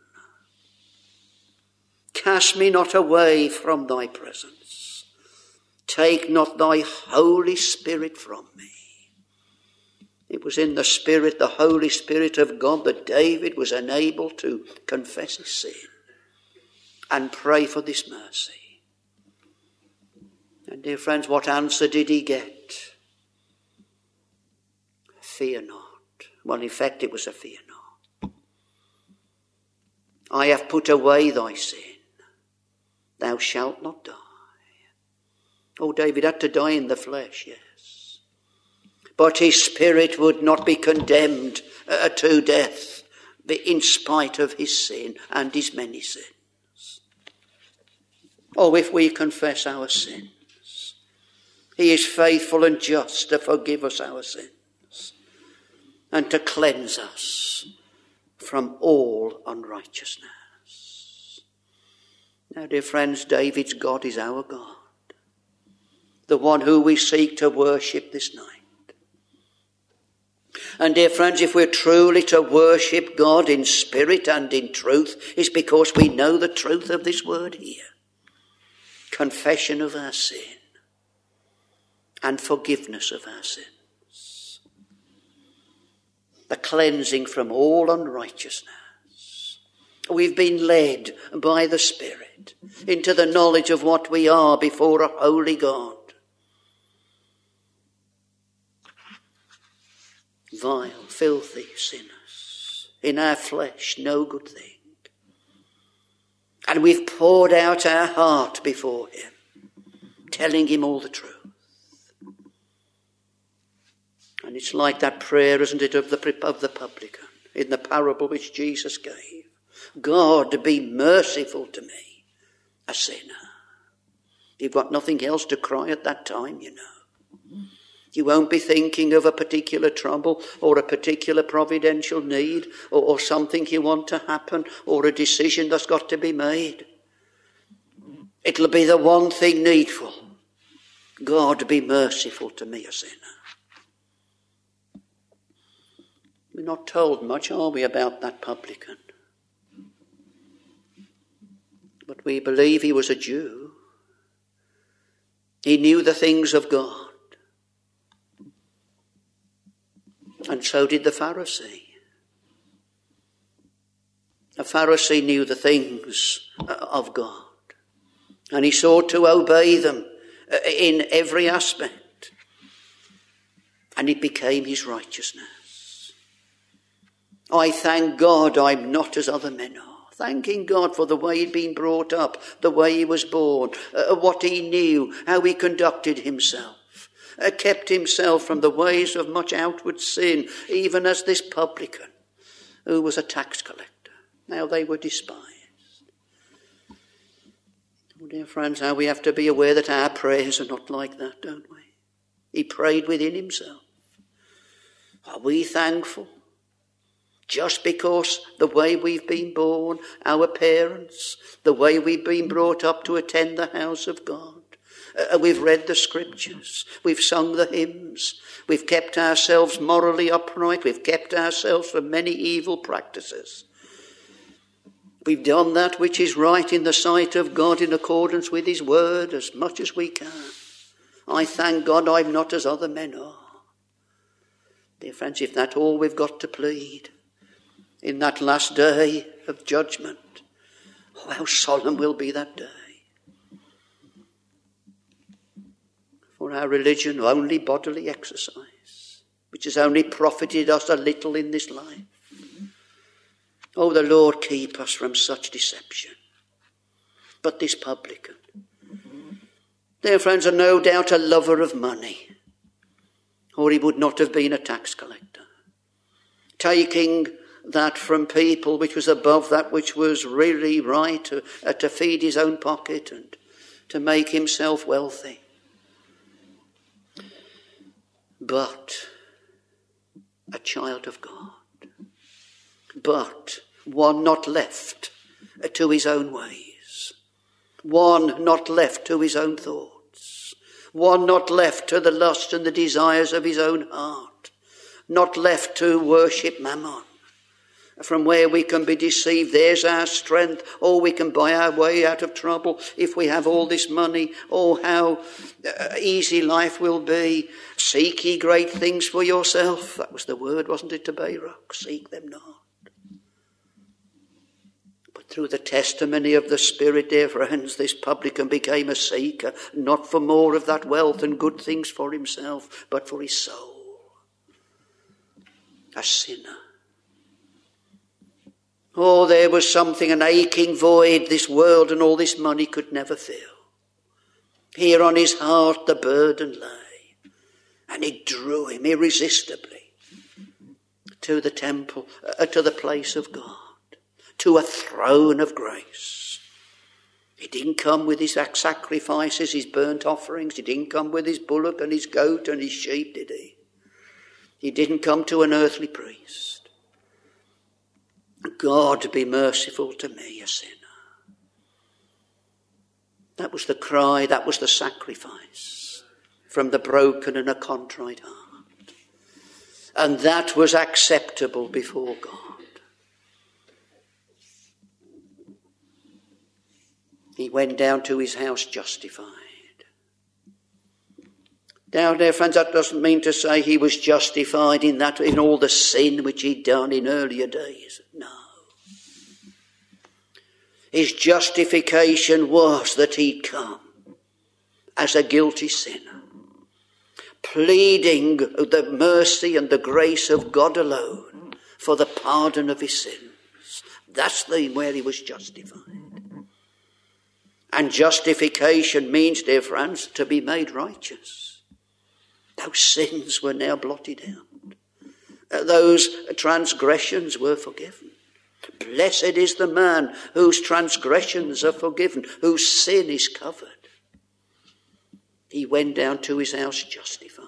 Cast me not away from thy presence. Take not thy Holy Spirit from me. It was in the Spirit, the Holy Spirit of God, that David was enabled to confess his sin and pray for this mercy. And dear friends, what answer did he get? Fear not. Well, in fact, it was a fear not. I have put away thy sin. Thou shalt not die. Oh, David had to die in the flesh, yes. But his spirit would not be condemned to death in spite of his sin and his many sins. Oh, if we confess our sins, he is faithful and just to forgive us our sins and to cleanse us from all unrighteousness. Now, dear friends, David's God is our God, the one who we seek to worship this night. And dear friends, if we're truly to worship God in spirit and in truth, it's because we know the truth of this word here. Confession of our sin and forgiveness of our sins. The cleansing from all unrighteousness. We've been led by the Spirit into the knowledge of what we are before a holy God. Vile, filthy sinners, in our flesh no good thing. And we've poured out our heart before him, telling him all the truth. And it's like that prayer, isn't it, of the publican in the parable which Jesus gave. God, be merciful to me, a sinner. You've got nothing else to cry at that time, you know. You won't be thinking of a particular trouble or a particular providential need or something you want to happen or a decision that's got to be made. It'll be the one thing needful. God, be merciful to me, a sinner. We're not told much, are we, about that publican? But we believe he was a Jew. He knew the things of God. And so did the Pharisee. The Pharisee knew the things of God. And he sought to obey them in every aspect. And it became his righteousness. I thank God I'm not as other men are. Thanking God for the way he'd been brought up, the way he was born, what he knew, how he conducted himself. Kept himself from the ways of much outward sin, even as this publican, who was a tax collector. Now they were despised. Oh, dear friends, how we have to be aware that our prayers are not like that, don't we? He prayed within himself. Are we thankful? Just because the way we've been born, our parents, the way we've been brought up to attend the house of God. We've read the scriptures. We've sung the hymns. We've kept ourselves morally upright. We've kept ourselves from many evil practices. We've done that which is right in the sight of God in accordance with his word as much as we can. I thank God I'm not as other men are. Dear friends, if that's all we've got to plead in that last day of judgment, oh, how solemn will be that day. For our religion, only bodily exercise, which has only profited us a little in this life. Oh, the Lord keep us from such deception. But this publican, dear friends, are no doubt a lover of money, or he would not have been a tax collector. Taking that from people which was above that which was really right, to feed his own pocket and to make himself wealthy. But a child of God. But one not left to his own ways. One not left to his own thoughts. One not left to the lust and the desires of his own heart. Not left to worship mammon. from where we can be deceived. There's our strength. Oh, we can buy our way out of trouble if we have all this money. Oh, how easy life will be. Seek ye great things for yourself. That was the word, wasn't it, to Baruch? Seek them not. But through the testimony of the Spirit, dear friends, this publican became a seeker, not for more of that wealth and good things for himself, but for his soul. A sinner. Oh, there was something, an aching void this world and all this money could never fill. Here on his heart the burden lay, and it drew him irresistibly to the temple, to the place of God, to a throne of grace. He didn't come with his sacrifices, his burnt offerings. He didn't come with his bullock and his goat and his sheep, did he? He didn't come to an earthly priest. God, be merciful to me, a sinner. That was the cry, that was the sacrifice from the broken and a contrite heart. And that was acceptable before God. He went down to his house justified. Now, dear friends, that doesn't mean to say he was justified in all the sin which he'd done in earlier days. No. His justification was that he'd come as a guilty sinner, pleading the mercy and the grace of God alone for the pardon of his sins. That's where he was justified. And justification means, dear friends, to be made righteous. Those sins were now blotted out. Those transgressions were forgiven. Blessed is the man whose transgressions are forgiven, whose sin is covered. He went down to his house justified.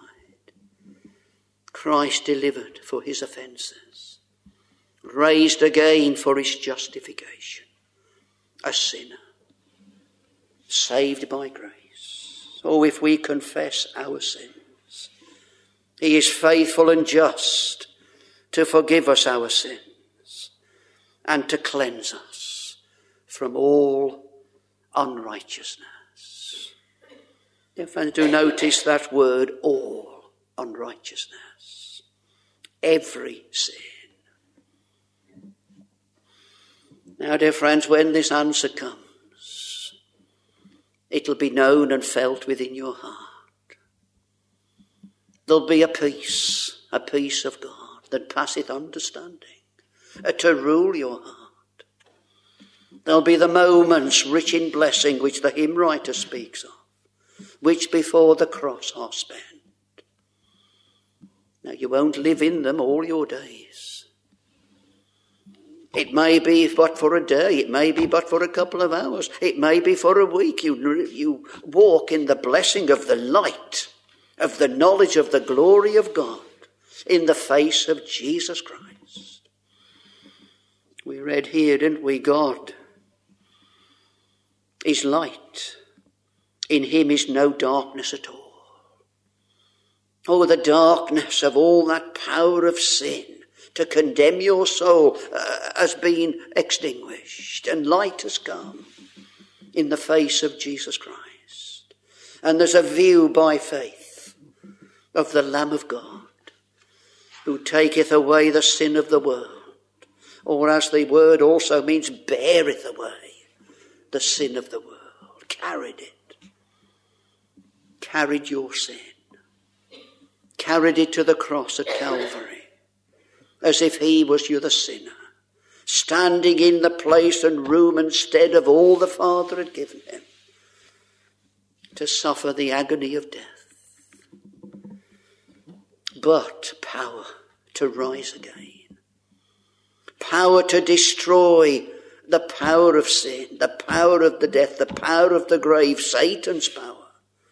Christ delivered for his offences, raised again for his justification. A sinner, saved by grace. Oh, if we confess our sins, he is faithful and just to forgive us our sins and to cleanse us from all unrighteousness. Dear friends, do notice that word, all unrighteousness. Every sin. Now, dear friends, when this answer comes, it'll be known and felt within your heart. There'll be a peace of God that passeth understanding, to rule your heart. There'll be the moments rich in blessing which the hymn writer speaks of, which before the cross are spent. Now, you won't live in them all your days. It may be but for a day, it may be but for a couple of hours, it may be for a week. You walk in the blessing of the light, of the knowledge of the glory of God in the face of Jesus Christ. We read here, didn't we? God is light. In him is no darkness at all. Oh, the darkness of all that power of sin to condemn your soul has been extinguished, and light has come in the face of Jesus Christ. And there's a view by faith of the Lamb of God, who taketh away the sin of the world, or as the word also means, beareth away the sin of the world, carried it, carried your sin, carried it to the cross at Calvary, as if he was you the sinner, standing in the place and room and stead of all the Father had given him, to suffer the agony of death. But power to rise again. Power to destroy the power of sin, the power of the death, the power of the grave, Satan's power.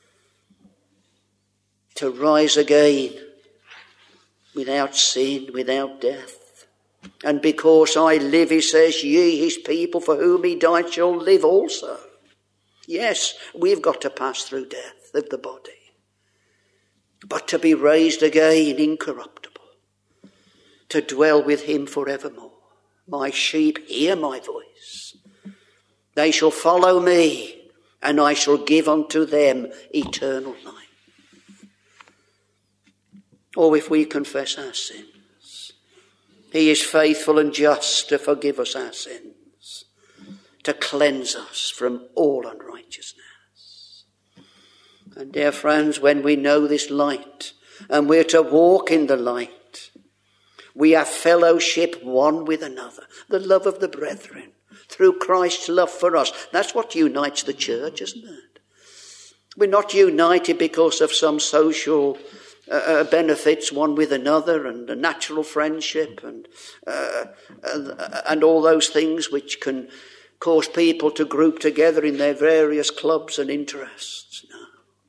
To rise again without sin, without death. And because I live, he says, ye, his people, for whom he died, shall live also. Yes, we've got to pass through death of the body, but to be raised again incorruptible, to dwell with him forevermore. My sheep hear my voice. They shall follow me, and I shall give unto them eternal life. Or if we confess our sins, he is faithful and just to forgive us our sins, to cleanse us from all unrighteousness. And dear friends, when we know this light, and we're to walk in the light, we have fellowship one with another, the love of the brethren, through Christ's love for us. That's what unites the church, isn't it? We're not united because of some social benefits one with another and a natural friendship and all those things which can cause people to group together in their various clubs and interests. No.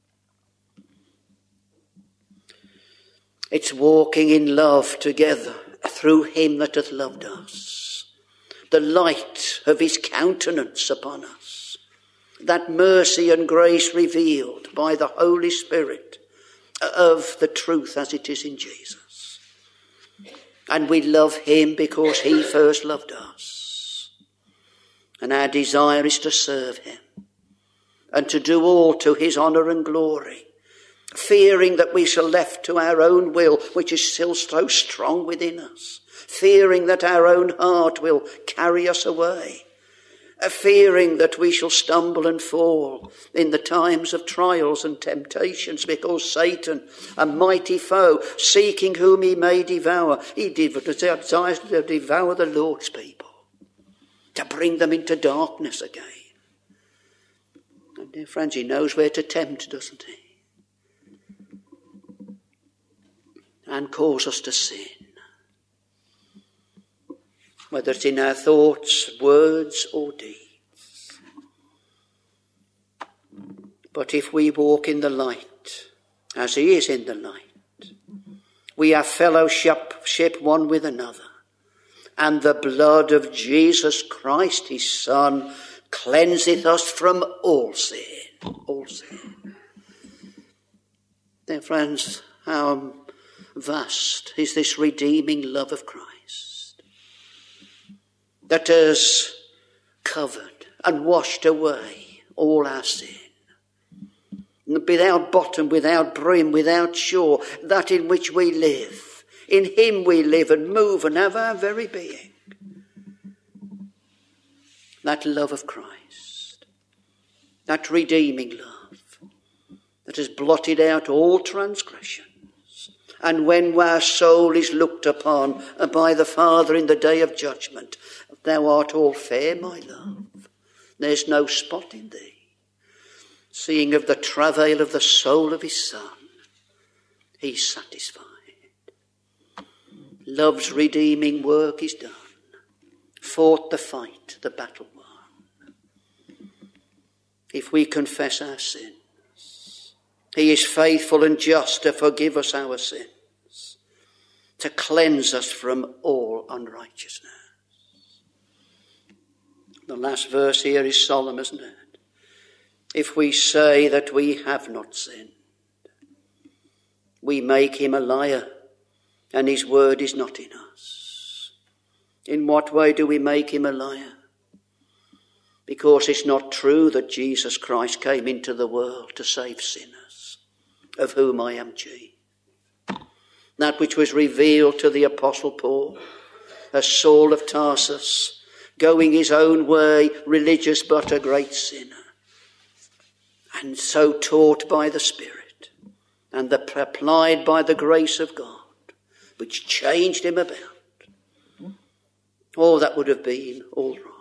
It's walking in love together through him that hath loved us. The light of his countenance upon us. That mercy and grace revealed by the Holy Spirit of the truth as it is in Jesus. And we love him because he first loved us. And our desire is to serve him and to do all to his honour and glory, fearing that we shall left to our own will, which is still so strong within us, fearing that our own heart will carry us away, fearing that we shall stumble and fall in the times of trials and temptations, because Satan, a mighty foe, seeking whom he may devour, he desires to devour the Lord's people, to bring them into darkness again. And dear friends, he knows where to tempt, doesn't he? And cause us to sin. Whether it's in our thoughts, words, or deeds. But if we walk in the light, as he is in the light, we have fellowship one with another. And the blood of Jesus Christ, his Son, cleanseth us from all sin. All sin. Dear friends, how vast is this redeeming love of Christ, that has covered and washed away all our sin. Without bottom, without brim, without shore, that in which we live. In him we live and move and have our very being. That love of Christ, that redeeming love, that has blotted out all transgression. And when our soul is looked upon by the Father in the day of judgment, thou art all fair, my love. There's no spot in thee. Seeing of the travail of the soul of his Son, he's satisfied. Love's redeeming work is done. Fought the fight, the battle won. If we confess our sins, he is faithful and just to forgive us our sins, to cleanse us from all unrighteousness. The last verse here is solemn, isn't it? If we say that we have not sinned, we make him a liar, and his word is not in us. In what way do we make him a liar? Because it's not true that Jesus Christ came into the world to save sinners, of whom I am chief. That which was revealed to the Apostle Paul, as Saul of Tarsus, going his own way, religious but a great sinner, and so taught by the Spirit, and applied by the grace of God, which changed him about. Oh, that would have been all wrong.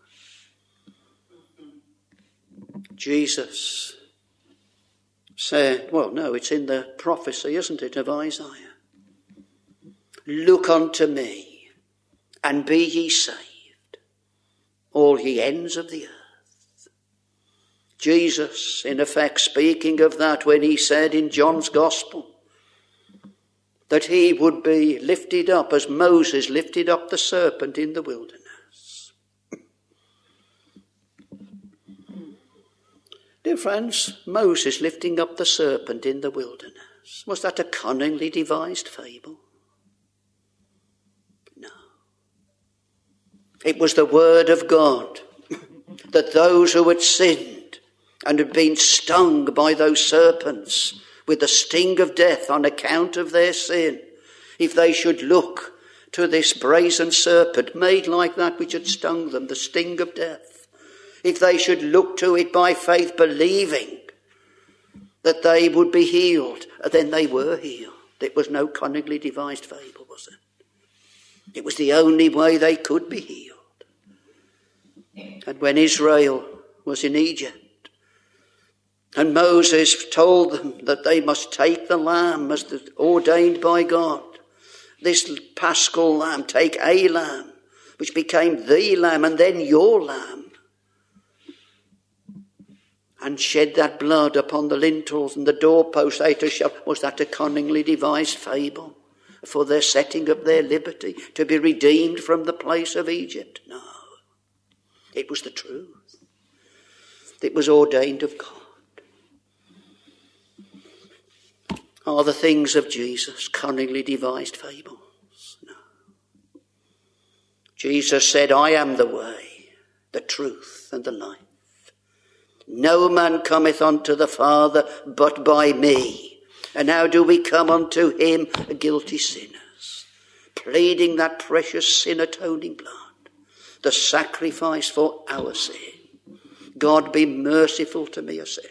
Jesus said, well, no, it's in the prophecy, isn't it, of Isaiah? Look unto me, and be ye saved, all ye ends of the earth. Jesus, in effect, speaking of that when he said in John's Gospel that he would be lifted up as Moses lifted up the serpent in the wilderness. Dear friends, Moses lifting up the serpent in the wilderness, was that a cunningly devised fable? No. It was the word of God that those who had sinned and had been stung by those serpents with the sting of death on account of their sin, if they should look to this brazen serpent made like that which had stung them, the sting of death, if they should look to it by faith, believing that they would be healed, then they were healed. It was no cunningly devised fable, was it? It was the only way they could be healed. And when Israel was in Egypt, and Moses told them that they must take the lamb as ordained by God, this paschal lamb, take a lamb, which became the lamb, and then your lamb, and shed that blood upon the lintels and the doorposts, was that a cunningly devised fable for their setting of their liberty, to be redeemed from the place of Egypt? No. It was the truth. It was ordained of God. Are the things of Jesus cunningly devised fables? No. Jesus said, I am the way, the truth, and the life. No man cometh unto the Father but by me. And how do we come unto him? Guilty sinners, pleading that precious sin-atoning blood, the sacrifice for our sin. God, be merciful to me, a sinner.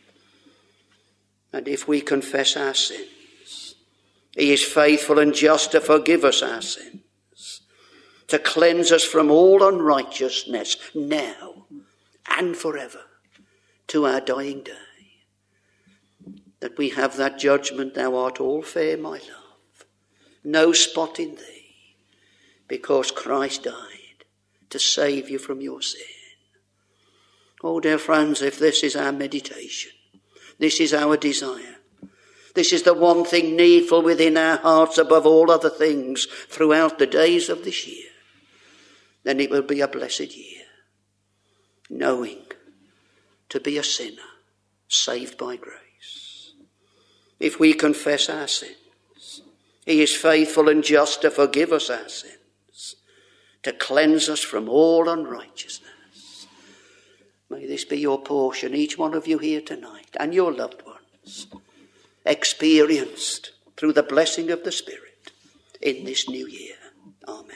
And if we confess our sins, he is faithful and just to forgive us our sins, to cleanse us from all unrighteousness, now and forever, to our dying day. That we have that judgment, thou art all fair, my love, no spot in thee, because Christ died to save you from your sin. Oh, dear friends, if this is our meditation, this is our desire, this is the one thing needful within our hearts above all other things throughout the days of this year, then it will be a blessed year, knowing to be a sinner saved by grace. If we confess our sins, he is faithful and just to forgive us our sins, to cleanse us from all unrighteousness. May this be your portion, each one of you here tonight, and your loved ones, experienced through the blessing of the Spirit in this new year. Amen.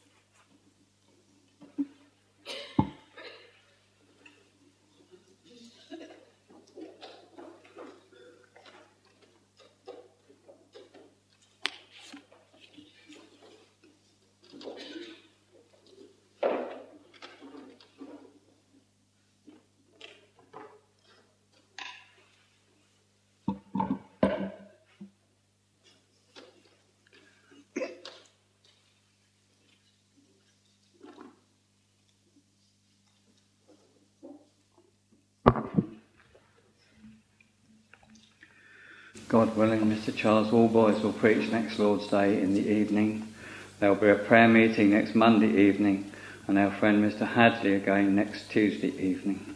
God willing, Mr. Charles Allboys will preach next Lord's Day in the evening. There will be a prayer meeting next Monday evening, and our friend Mr. Hadley again next Tuesday evening.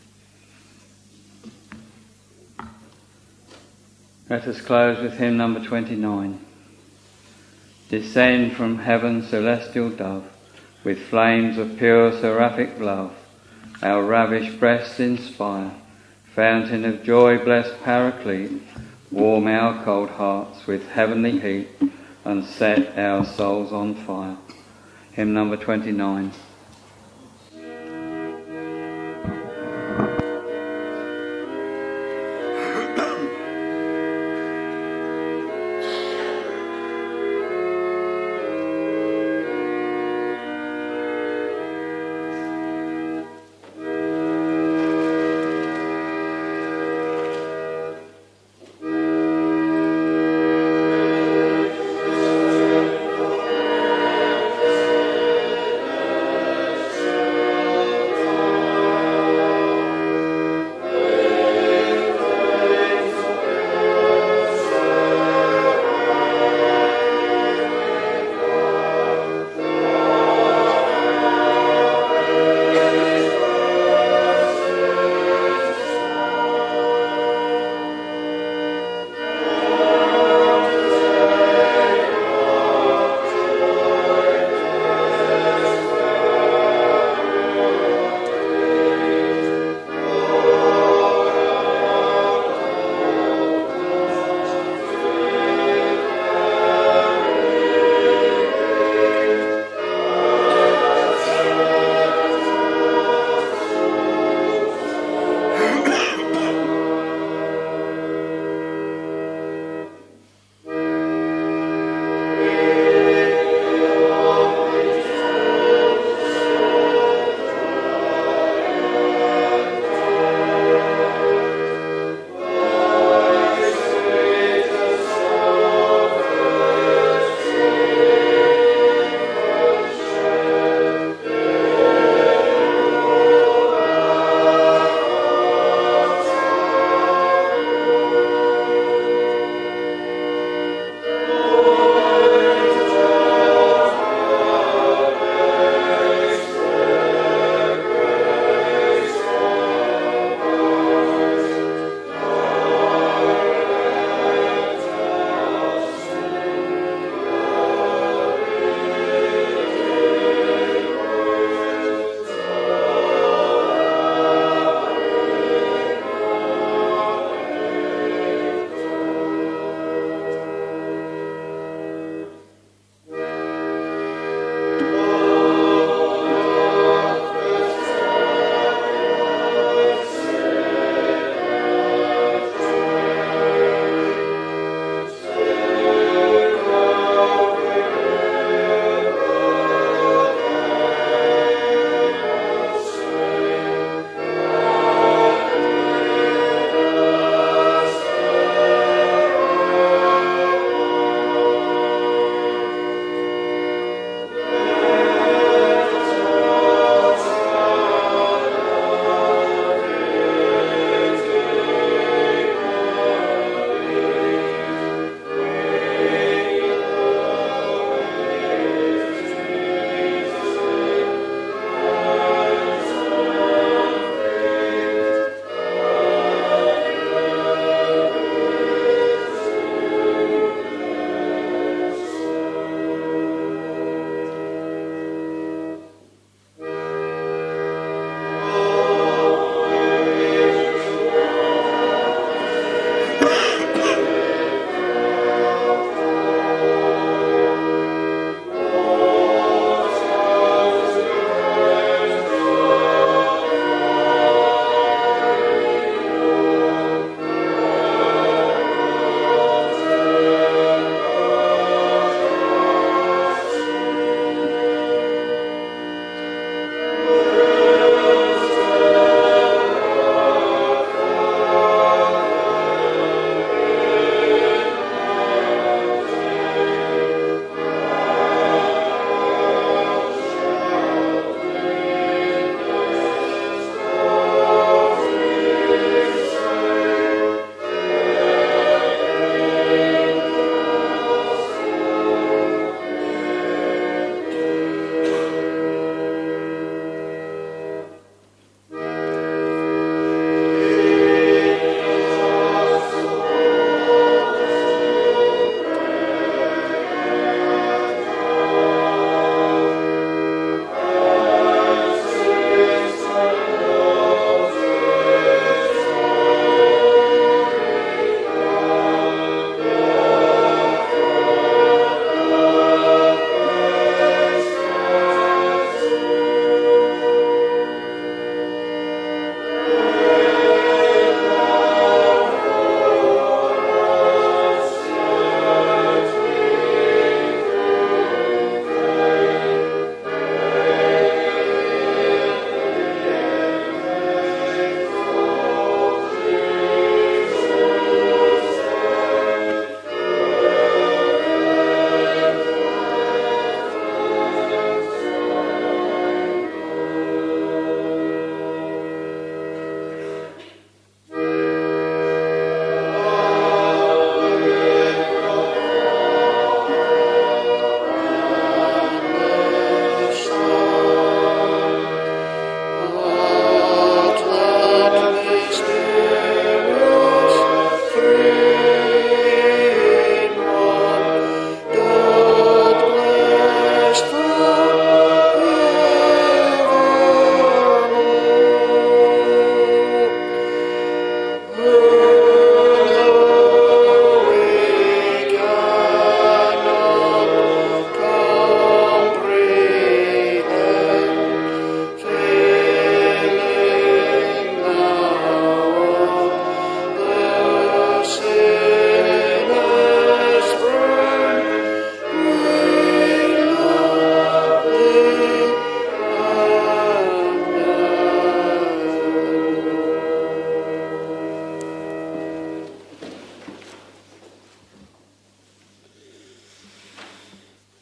Let us close with hymn number 29. Descend from heaven, celestial dove, with flames of pure seraphic love, our ravished breasts inspire, fountain of joy, blessed Paraclete, warm our cold hearts with heavenly heat, and set our souls on fire. Hymn number 29.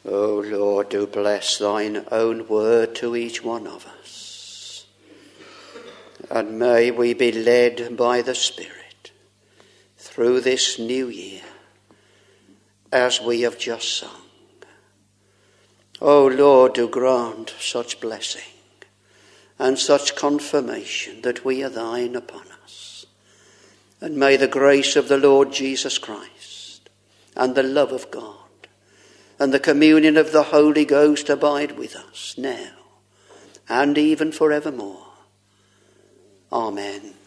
O Lord, do bless thine own word to each one of us. And may we be led by the Spirit through this new year as we have just sung. O Lord, do grant such blessing and such confirmation that we are thine upon us. And may the grace of the Lord Jesus Christ and the love of God and the communion of the Holy Ghost abide with us now and even forevermore. Amen.